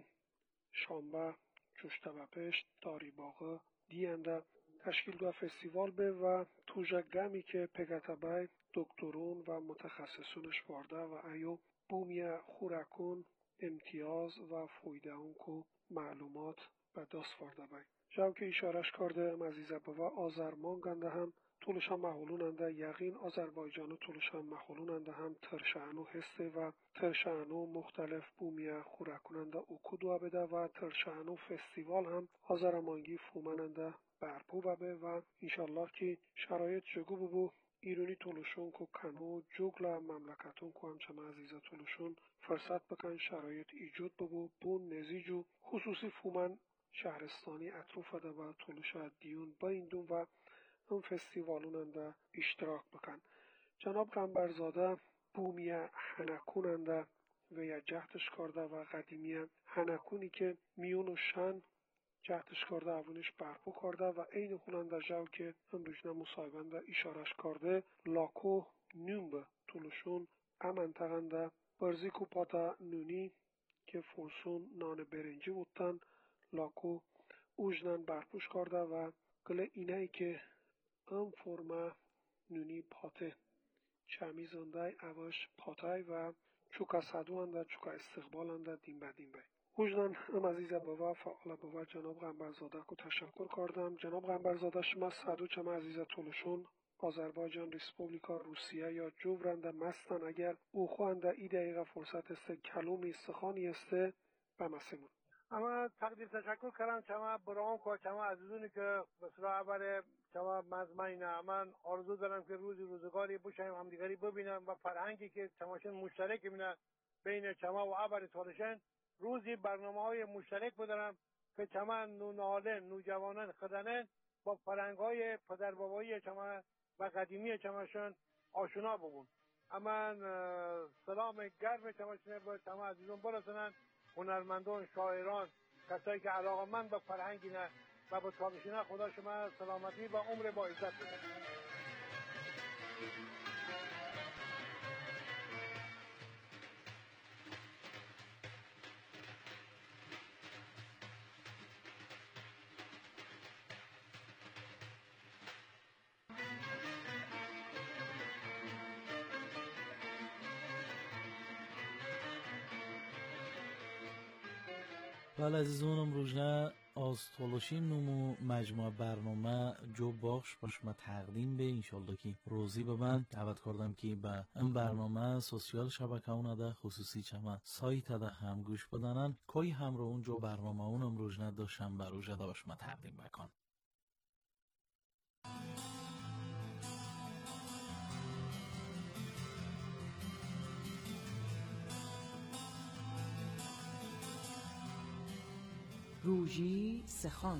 شنبه چشته و پشت داری باغه دینده تشکیل دو فستیوال به و توجا گمی که پگتبای دکترون و متخصصونش وارده و ایو بومی خورکون امتیاز و فویده اون که معلومات به دست وارده بای. جاو که اشارش کرده عزیزه بوا آزرمان گنده هم طولش هم محولوننده یقین آذربایجانو طولش هم محولوننده هم ترشانو هسته و ترشانو مختلف بومی خورکوننده اوکو دوا بده و ترشانو فستیوال هم آذرمانگی فومننده برپو ببه و انشالله که شرایط جگو ببو ایرانی طولشون که کنو جگل مملکتون که همچنان عزیزه طولشون فرصت بکن شرایط ایجود ببو بون نزیجو خصوصی فومن شهرستانی اطروف ده و طولش دیون با این دون و هم فستیوالوننده اشتراک بکن. جناب غنبرزاده بومی هنکوننده و یا جهتش کرده و قدیمی هنکونی که میون و شن جهتش کرده اونش برپو کرده و این خوننده جاو که امروزنه مصاحبنده اشارش کرده لاکو نون به طولشون امنتغنده برزیکو پاتا نونی که فرسون نان برنجی بودن لاکو اوجنن برپوش کرده و گله اینایی که ام فرما نونی پاته چمیزنده اواش پاتای و چوکا صدو انده چوکا استقبال انده دیم به دیم بای اوجنن ام عزیز بوا فعال بوا جناب غنبرزاده کو تشکر کردم. جناب غنبرزاده شما صدو چما عزیز طولشون آذربایجان ریسپوبلیکا روسیه یا جورنده مستن اگر او خوانده ای دقیقه فرصت است کلومی سخانی است به مسیمون. اما تقدیر تشکر کردم چما برام که چما عزیزونی که بسرا عبر چما مزمینه من آرزو دارم که روزی روزگاری باشیم همدیگری ببینم و فرهنگی که چماشن مشترک مینه بین چما و عبر تالشن روزی برنامه های مشترک بدارم که چما نو ناله نو جوانان خدنه با فرهنگ های پدر بابایی چما و قدیمی چماشن آشنا ببون. اما سلام گرم چماشن با چما عزیزون برسونن هنرمندان شاعران کسایی که علاقه‌مند به فرهنگینه و به تابشینه خدا شما سلامتی و عمر با عزت بده. بله عزیزانم روزنه از طولشین نمو مجموعه برنامه جو باخش باش ما تقدیم به انشالله که روزی به من دعوت کردم که به این برنامه سوسیال شبکه اونه ده خصوصی چما سایت ده هم گوش بدنن کوی هم رو اونجا برنامه اونم روزنه داشتم بر روزه ده باش ما تقدیم بکن. روژی سخن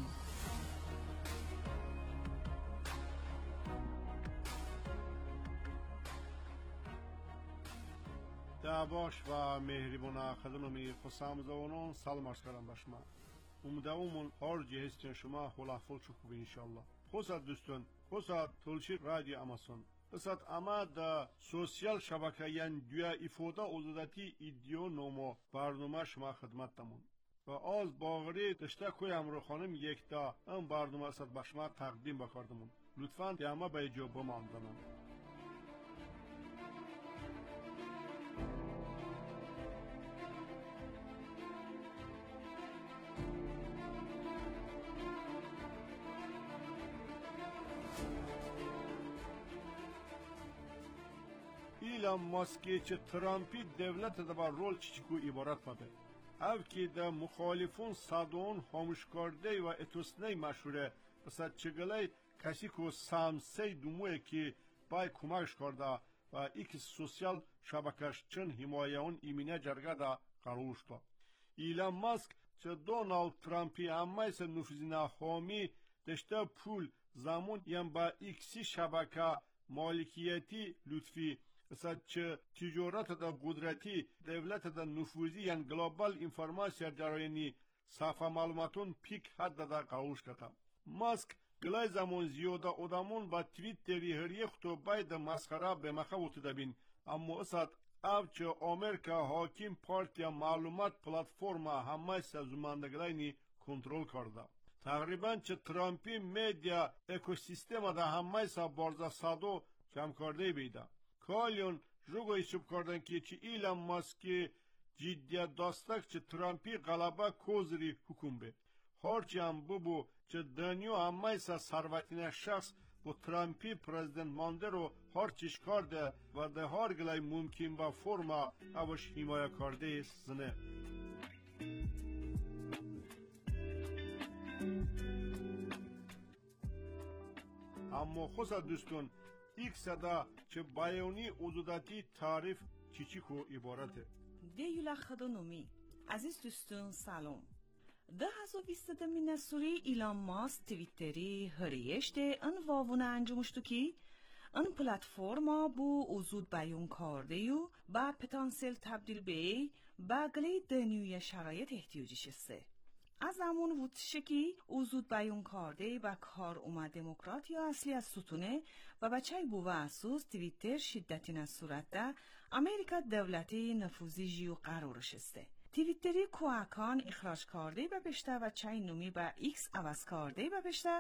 دعواش و مهربان خدمت خسام زوانان سلام عرض کردم به شما. امیدوارم هر جهت شما خلافل چوب انشالله. خصوصا دوستان خصوصا تولشی رادیو اماسون بسات اما دا سوسیال شبکه یان دویا ifade ozadati ایدیو نومو برنامه شما خدمت تمون و از باغری دشته کویم رو خانم یک تا ام برنامه صد به شما تقدیم بکردم. لطفاً دیما به جو بماندنم. ایلان ماسکی چه ترامپی دولت دا با رول چیچکو عبارت بده. او که دا مخالفون صدون خاموش کرده و اتوسنه مشهوره بسید چگله کسی که سامسی دوموه که بای کمکش کرده و ایک سوسیال شبکش چن حمایون ایمینه جرگه دا قرارش دا. ایلان ماسک چه دونالد ترامپی همایس نفوذینا خامی دشته پول زمان یم با ایکسی شبکه مالکیتی لطفی مثل چه تجارت دا قدرتی دولت دا نفوذی یعنی گلوبال انفرماسیا جراینی صفحه معلوماتون پیک حد دا قاوش کتا. ماسک گلای زمان زیاده ادامون با تویتری هریه خطو باید مسخره به مخوط دبین اما اصد او چه امریکا حاکم پارتیا معلومات پلاتفورما همه سازماندگلایانی کنترل کرده. تقریبا چه ترامپی میدیا اکوسیستم دا همه سا بارزا سادو کم کرده بیده. کالیون جوگو ایسوب کردن که چه ایلان ماسکی جدیت داستک چه ترامپی غلبه کوزری حکوم به. هرچی هم ببو چه دنیا همه سا ثروتین شخص با ترامپی پرزیدنت مانده رو هرچیش کرده و ده هر گلای ممکن با فرما اوش حمایه کرده زنه. اما خوصا دوستون ایک صدا چه بایونی عدوداتی تعریف چیچی کو عبارته. دیولا خدانومی عزیز دوستون سلام. ده هزار بیست دمی نسوری ایلان ماسک تویتری هریشته ان واونه انجامشتو کی ان پلتفرما بو وجود بیان کرده و با پتانسیل تبدیل به با گلی دنیوی شرایط احتیاجی شسته. از همون وودشه کی وجود بیان کرده با کار اومد دموکرات یا اصلی از ستونه و بچه بو و اسوس تویتر شدتی نصورت ده امریکا دولتی نفوذی جیو قرار شسته. تویتری کوهکان اخراج کرده و بشته و چای نومی با ایکس عوض کرده و بشته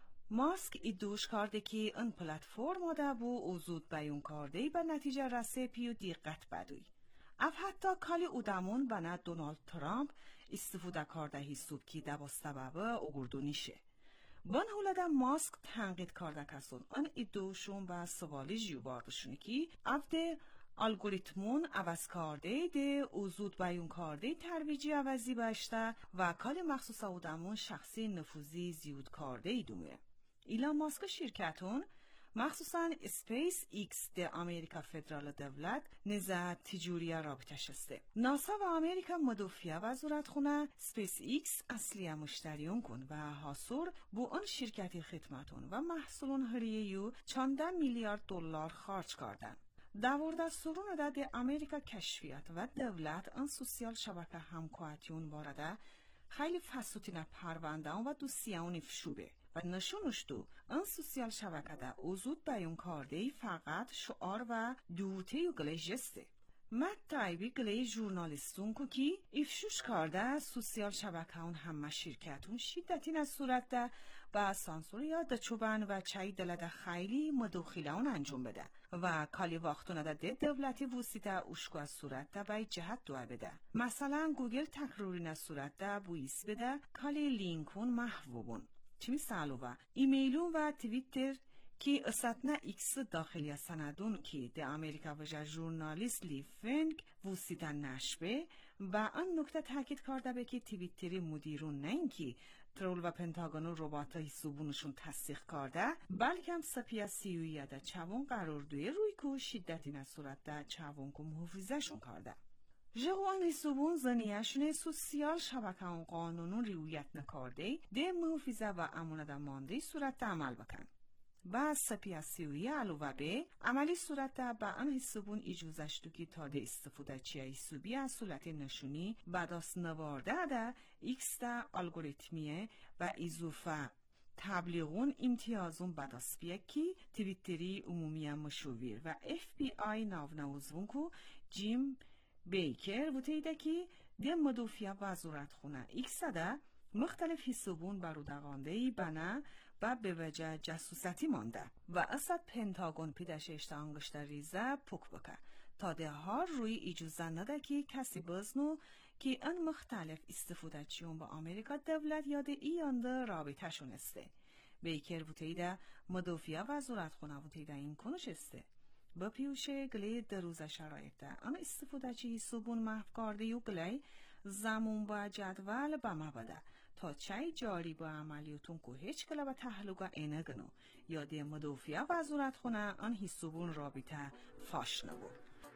ماسک ایدوش کرده که اون پلتفرم ده بو وجود بیان کرده و نتیجه رسه پیو دیقت بدوی. اف حتی کالی اودامون بنا دونالد ترامپ استفاده کرده حسوب که ده با سبب اگردونیشه. بان هولاده ماسک تنقید کرده کسون اون ایدوشون با سوالی جیو باردشونه که افده الگوریتمون عوض کرده ده وجود بیان کرده ترویجی عوضی باشته و کال مخصوص اودمون شخصی نفوذی زیود کرده ای دومه. ایلان ماسک شرکتون مخصوصا اسپیس ایکس ده امریکا فدرال دولت نزد تجوری رابطه شسته. ناسا و امریکا مدافعه وزارت خونه سپیس ایکس اصلی مشتریون کن و حاصل بو اون شرکتی خدمتون و محصولون هریه‌یو چندان میلیارد دلار خرج کردن. دوارده سرون ده ده امریکا کشفیت و دولت ان سوسیال شبکه همکارتیون وارده خیلی فسوتینه پرونده و دوسیون افشوبه و نشونش دو ان سوسیال شبکه ده وجود بیان کرده فقط شعار و دوته و گله جسته. مت تایبی گله ژورنالیستون کو کی افشوش کرده سوسیال شبکه اون همه شرکتون شدتی از صورت ده با سانسور یا دچوبان و چای دلده خیلی مداخله اون انجام بده و کالی وقتونه ده ده دولتی وسیطه اوشکو از صورت ده بای جهت دوه بده. مثلا گوگل تکروری از صورت ده بویس بده کالی لینکون محو بون. چی مثالو با ایمیلون و تویتر که اساتنا ایکس داخلی سندون که ده امریکا وجه ژورنالیست لی فنگ وسیطه نشبه و آن نکته تاکید کرده به که تویتری مدیرون نه اینکه ترول و پنتاگون و رباتا حسابونشون تصدیق کرده بلکه هم سپیا سیویه ده چوون قرار دوی روی که شدتی نصورت ده چوون که محافظشون کرده. جوان حسابون زنیهشون سوسیال شبکه اون قانونون ریویت نکرده ده محافظه و امانت مانده صورت عمل بکن. با سپیا سیویه علاوه به عملی صورت ده با آن حسابون اجازهش دو که تا ده استفاده چیه حسابی از صورت نشونی بعد از نوارده ده ایکس ده الگوریتمیه و اضافه تبلیغون امتیازون بعد از بیه که تویتری عمومی مشاور و اف بی آی ناونوزون که جیم بیکر و تیده که ده مدافع وزارت خونه ایکس ده مختلف حسابون برودقانده بنا و به وجه جاسوسیتی مانده و اصد پنتاگون پیدش اشتانگشت ریزه پک بکه تا ده ها روی اجازه نده که کسی بزنو که ان مختلف استفاده چیون با امریکا دولت یاد ایانده رابطه شونسته. بیکر و تیده مدافع وزارت خونه و تیده این کنش استه. با پیوشه گلی در روز شرایط ده آن استفاده چی حسابون محو کرده و گلی زمون با جدول با ما بده تا چای جاری با عملیاتون که هیچ کلا با تحلوگا اینه گنو یادی مدوفیا وزارت خونه آن حسابون رابطه فاش نبود.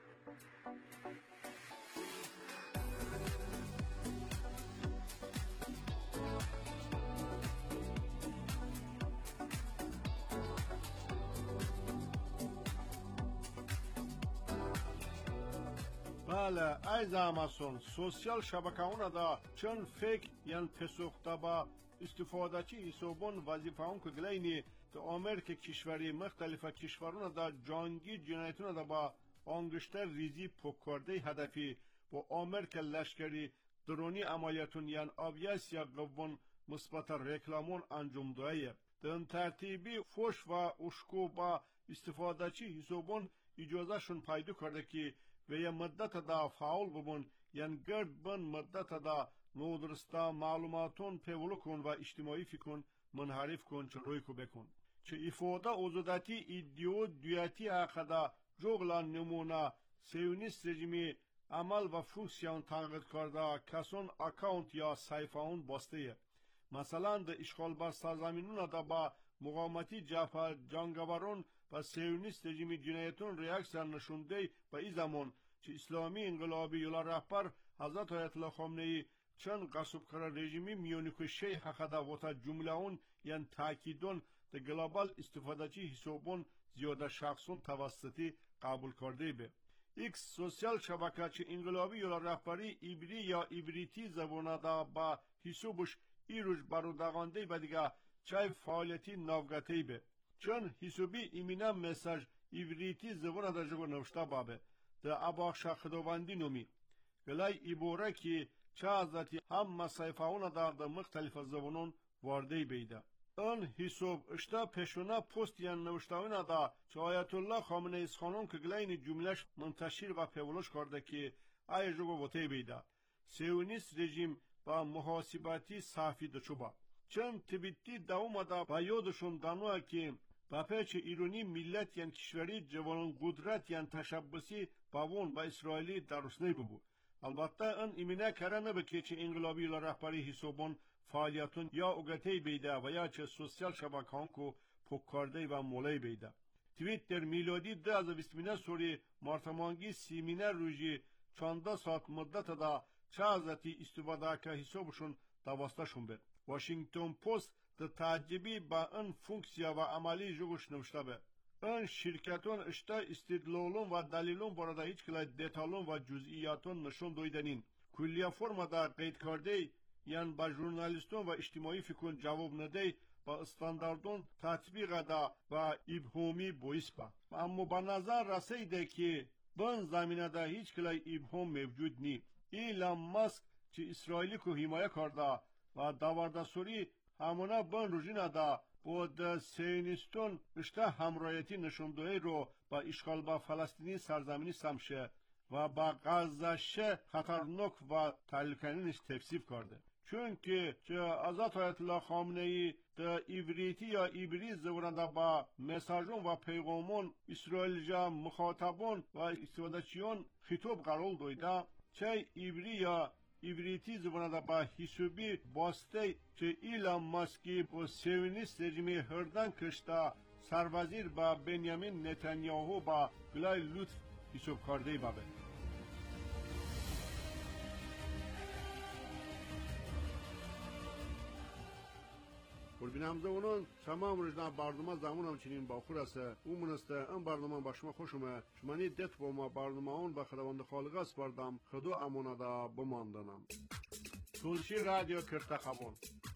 بله ایز اماسون سوسیال شبکه اونا دا چون فکر یان پسوخته با استفاده چی حسابون وظیفه اون که گلینی تو آمریکا کشوری مختلف کشورونه دا جانگی جنایتونه دا با انگشتر ریزی پکارده هدفی با آمریکا لشکری درونی عملیاتون یان آبیاس یا قوون مثبت رکلامون انجام دهیه دن ترتیبی فوش و اشکو با استفاده چی حسابون اجازه شون پیدا کرده که و یه مدت دا فعال ببون یعنی گرد بن مدت دا نودرستا معلوماتون پیولو کن و اجتماعی فکن منحرف کن چه روی کو بکن چه افاده اوزداتی ایدیو دیاتی اخدا جوغلان نمونه سیونیست رژیمی عمل و فونکسیون تنقید کرده کسون اکاونت یا صحیفه اون باسته مثلا دا اشغال بر سرزمینون دا با مقاومتی جبهه جنگاوران و سیونیست رژیم جنایتون ریاکسیون نشونده به این زمان که اسلامی انقلابی یولا رهبر حضرت آیت الله خامنه‌ای چند غصب کرده رژیمی میونیکو شیخ حقدا و تا جمله اون یعنی تاکیدون ده گلوبال استفاده چی حسابون زیاده شخصون توسطی قبول کرده به ایکس سوسیال شبکه چه انقلابی یولا رهبری ایبری یا ایبریتی زبانه دا با حسابش ایروش برودگانده و دیگه چای فعالیتی نوگتی به چون حسابی ایمینا مساج ایبریتی زبانه دا جگو نوشته بابه ده اباخشا خداوندی نومی گلای ایبوره که چه ازاتی هم مسایفه اونه دا ده مختلف زبانون وارده بیده اون حساب اشتا پشونه پست یان نوشتاوینه دا چه آیت الله خامنه ایز خانون که گلاین جملش منتشر و پیولوش کرده که ای جگو وطه بیده سیونیست رژیم با محاسباتی صحفی دچوبا چون تبیتی دوما دا با یادشون دانوه که با پیچ ایرانی ملت یان کشوری جوانان قدرت یان تشبسی باون با اسرائیلی درست نبود. البته ان ایمینه کرنه به که چه انقلابی رهبری حسابون فعالیتون یا اوگته بیده و یا چه سوسیال شبکه‌ها کو پکارده و مولی بیده. توییتر میلادی دو هزار و بیست سوری مارتمانگی سیمینه روزی چانده ساعت مدت دا چه ازتی استفاده که حسابشون دوستشون بید. واشنگتن پست ده تعجبی با ان فونکسیا و عملی جوگش نوشته به. این شرکتون اشتا استدلالون و دلیلون برده هیچ کلای دیتالون و جزئیاتون نشون دویدنین. کلیه فرما دا قید کرده یعنی با ژورنالیستون و اجتماعی فکرون جواب نده با استانداردون تطبیق دا و ابهامی باعث با. اما با نظر رسیده که بن زمینه دا هیچ کلای ابهام موجود نی. ایلان ماسک چه اسرائیلی که حمایه کرده و داورده سوری همونه بن روژینه دا بود سیونیستون اشته همرایتی نشوندهی رو با اشغال با فلسطینی سرزمینی سمشه و با غزشه خطرناک و تحلیلکنینش تفسیف کرده. چون که چه حضرت آیت الله خامنه‌ای ده ایبریتی یا ایبری زبانده با مساجون و پیغامون اسرائیل جا مخاطبون و استفادهچیون خطاب قرار دویده چه ایبری یا ایبریتی زبانه با حسابی باسته که ایلان ماسکی با سیونیست رژیمی هردن کشته سروزیر با بنیامین نتانیاهو با گلای لطف حساب کرده بابه. قربین زمانان تمام روزنا برنامه زمان همچنین با خود است او منسته این برنامه با شما خوش اومد شما نی دت با ما برنامه اون به خداوند خالق اسپاردم خدا امانه دا بماندنم تولشی رادیو کرتخابون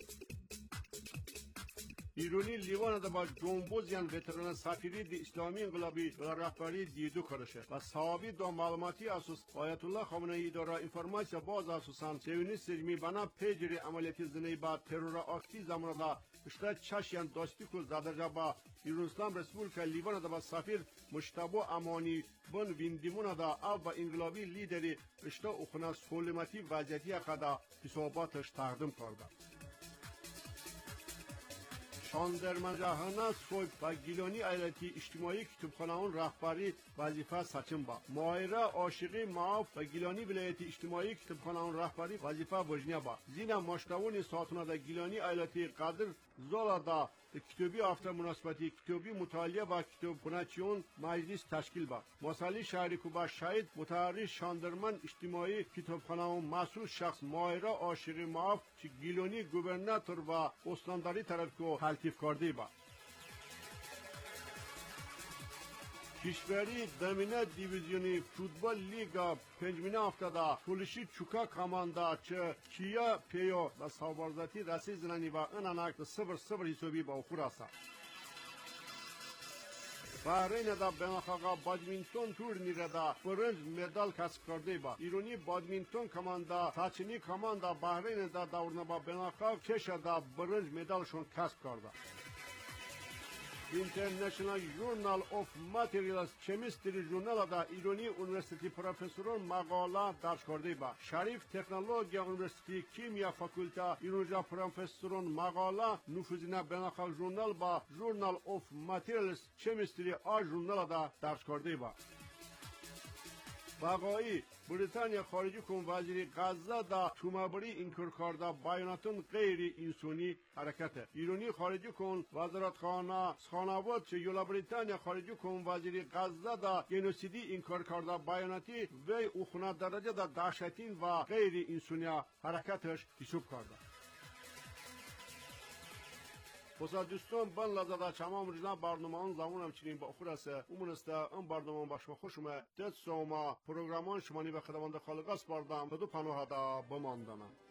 ایرانی لیوان دا با جنبوز یان وتران سفیری دی اسلامی انقلابی و رهبری دیدو کرده و صحابی دا معلوماتی اساس آیت الله خامنه ای داره انفرماسیا باز اساسان سیونیست رژیمی بنا پیجری عملیاتی زنی با ترور آکتی زمان دا اشتا چش یان داستی کو زاده با ایران اسلام رسپوبلیکا لیوان دا با سفیر مجتبی امانی بن ویندیمون دا او با انقلابی لیدری اشتا اخنا سولمتی وضعیتی خدا حساباتش تقدیم کرده شاندرمن جهان سوی و گیلانی ایالتی اجتماعی کتابخانه اون رهبری وظیفه سچم با ماهره عاشقی معاف و گیلانی ولایت اجتماعی کتابخانه اون رهبری وظیفه وجنیا با زینا مشتاون ساتونه دا گیلانی ایالتی قدر زالا دا کتابی هفته مناسبتی کتابی مطالعه و کتابخانه‌چیون مجلس تشکیل با مسئله شهری کوبا شهید متحری شاندرمن اجتماعی کتابخانه و مسئول شخص ماهره عاشقی معاف چی گیلانی گوبرناتور و استانداری طرف کو تلطیف کرده با کشوری دمینه دیویزیونی فوتبال لیگا پنجمینه هفتادا پولشی چوکا کاماندا چه کیا پیو و ساوارزاتی رسی زنانی و اناناک صفر صفر حسابی با خوراسا بحرین دا بناخاقا بادمینتون تورنیره دا برنج مدال کسب کرده با ایرانی بادمینتون کماندا ساچنی کماندا بحرین دا دورنا با بناخاق چشه دا برنج مدالشون کسب کرده International Journal of Materials Chemistry Journal da İroni Üniversitesi profesörün makala ders کرده با شریف تکنولوژیا üniversitesi kimya fakülte İroja profesörün makala nüfuzine benakhal jurnal ba Journal of Materials Chemistry a jurnal da ders کرده با باقایی بریتانیا خارجی کن وزیر غزه دا تومابری اینکار کرده بیاناتون غیر انسانی حرکته ایرانی خارجی کن وزارت خانه خانواد چه یولا بریتانیا خارجی کن وزیر غزه دا گنوسیدی اینکار کرده بیاناتی و اخونه درجه دا دهشتین و غیر انسانی حرکتش حساب کرده Posa دوستان بان لازدا چمام رجنا برنامه زمان همچنین با خورسه امونسته این برنامه باشما خوشمه دست سوما پروگرامان شمانی به خدمانده خالقاس بردم تا دو پنوه دا بماندنم